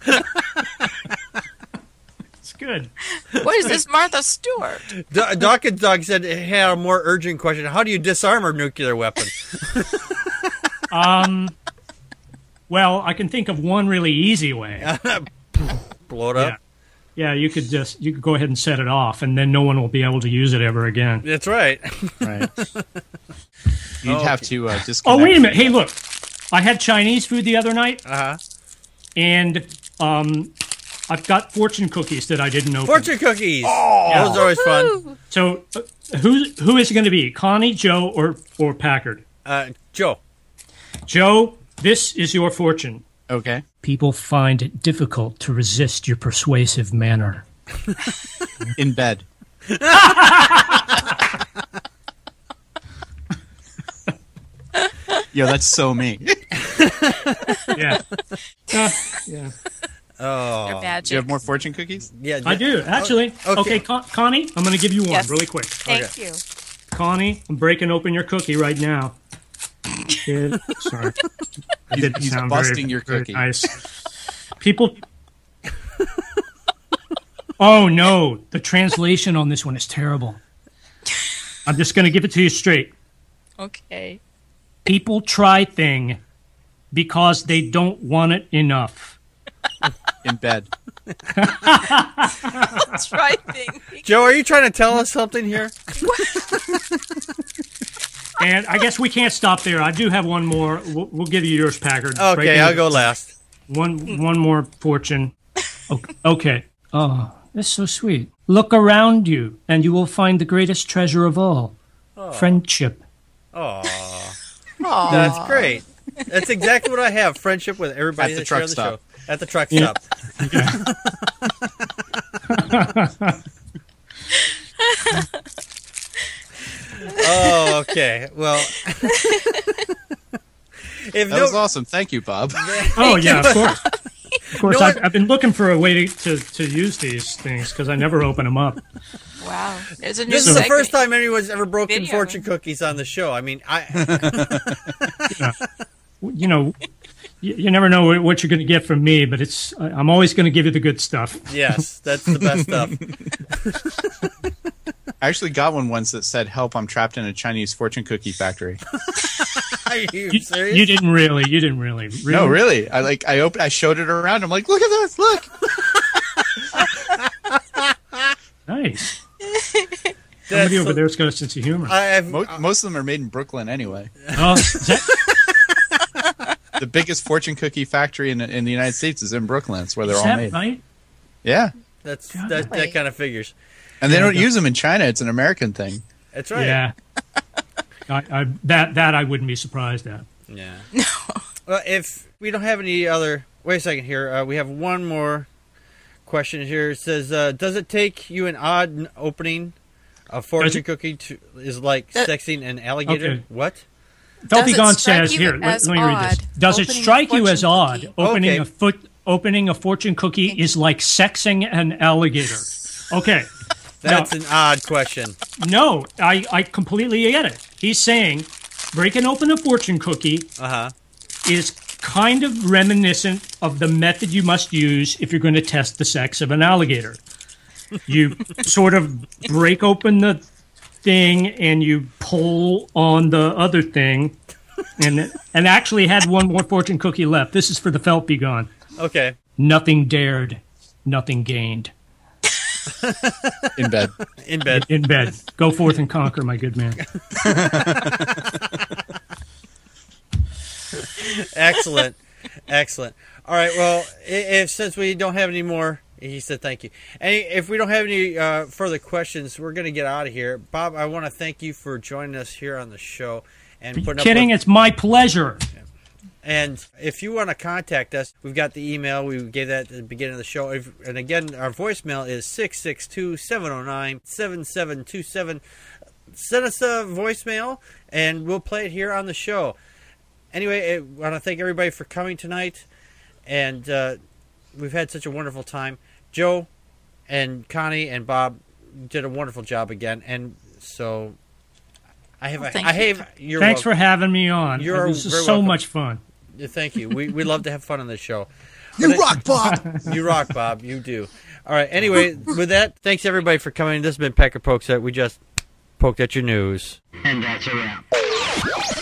It's good. What is this, Martha Stewart? D- Doc and Dog said he had a more urgent question. How do you disarm a nuclear weapon? Um. Well, I can think of one really easy way. Blow it up. Yeah. Yeah, you could just you could go ahead and set it off, and then no one will be able to use it ever again. That's right. Right. You'd Oh, have okay. to uh, Oh, disconnect. wait a minute! Hey, look, I had Chinese food the other night, Uh huh. and um, I've got fortune cookies that I didn't open. Fortune cookies. Oh, Those are always fun. So, uh, who who is it going to be? Connie, Joe, or or Packard? Uh, Joe. Joe, this is your fortune. Okay. People find it difficult to resist your persuasive manner. In bed. Yo, that's so me. Yeah. Uh, yeah. Oh. They're magic. Do you have more fortune cookies? Yeah, I do, actually. Okay. Okay, Con- Connie, I'm going to give you one Yes. really quick. Thank Okay. you. Connie, I'm breaking open your cookie right now. Yeah, sorry. I He's- didn't he's sound busting very, your very cookie. Nice. People. Oh, no. The translation on this one is terrible. I'm just going to give it to you straight. Okay. People try thing because they don't want it enough. In bed. That's right thing. Joe, are you trying to tell us something here? And I guess we can't stop there. I do have one more. We'll, we'll give you yours, Packard. Okay, Breaking- I'll go last. One, one more fortune. Okay. okay. Oh, that's so sweet. Look around you, and you will find the greatest treasure of all: friendship. Oh, Aw. that's great. That's exactly what I have. Friendship with everybody At the that's truck here on the stop. show. At the truck Yeah. stop. Oh, okay. Well, if That no, was awesome. Thank you, Bob. Oh yeah, of course. Of course, No, I've, I- I've been looking for a way to, to use these things because I never open them up. Wow. There's a new this is the segment. first time anyone's ever broken Video. fortune cookies on the show. I mean, I You know, you, you never know what you're going to get from me, but it's I- I'm always going to give you the good stuff. yes, that's the best stuff. I actually got one once that said, "Help! I'm trapped in a Chinese fortune cookie factory." Are you You, serious? you didn't really. You didn't really. really? No, really. I like. I opened. I showed it around. I'm like, "Look at this! Look!" Nice. That's Somebody over so- there's got a sense of humor. I have, Mo- most of them are made in Brooklyn anyway. Oh, is that, The biggest fortune cookie factory in in the United States is in Brooklyn. It's where they're is all that made. right? Yeah, that's that, that kind of figures. and they don't use them in China. It's an American thing. That's right. Yeah. I, I, that that I wouldn't be surprised at. Yeah. Well, if we don't have any other, wait a second here. Uh, we have one more question here. It says, uh, "Does it take you an odd n- opening a fortune it- cookie to is like That- sexing an alligator?" Okay. What? Felty it Gaunt strike says you here. Let, as let me read this. odd, Does it opening a strike you as fortune odd cookie? opening Okay. a foot opening a fortune cookie is like sexing an alligator? Okay. That's Now- an odd question. No, I, I completely get it. He's saying breaking open a fortune cookie Uh huh. is kind of reminiscent of the method you must use if you're going to test the sex of an alligator. You sort of break open the thing and you pull on the other thing, and and actually had one more fortune cookie left. This is for the Felt Be Gone. Okay. Nothing dared, nothing gained. In bed. In bed. In bed. Go forth and conquer, my good man. Excellent. Excellent. All right. Well, i- if since we don't have any more, he said thank you. And if we don't have any uh, further questions, we're going to get out of here. Bob, I want to thank you for joining us here on the show and Are you putting kidding? up with, It's my pleasure. And if you want to contact us, we've got the email. We gave that at the beginning of the show. If, and again, our voicemail is six six two, seven zero nine, seven seven two seven. Send us a voicemail, and we'll play it here on the show. Anyway, I want to thank everybody for coming tonight. And uh, we've had such a wonderful time. Joe and Connie and Bob did a wonderful job again. And so I have Well, a, thank I you. have you're Thanks welcome. for having me on. You're This is very so welcome. much fun. Yeah, thank you. We we love to have fun on this show. You rock, Bob. You rock, Bob. You do. All right. Anyway, with that, thanks everybody for coming. This has been Packard Pokes That. We just poked at your news. And that's a wrap.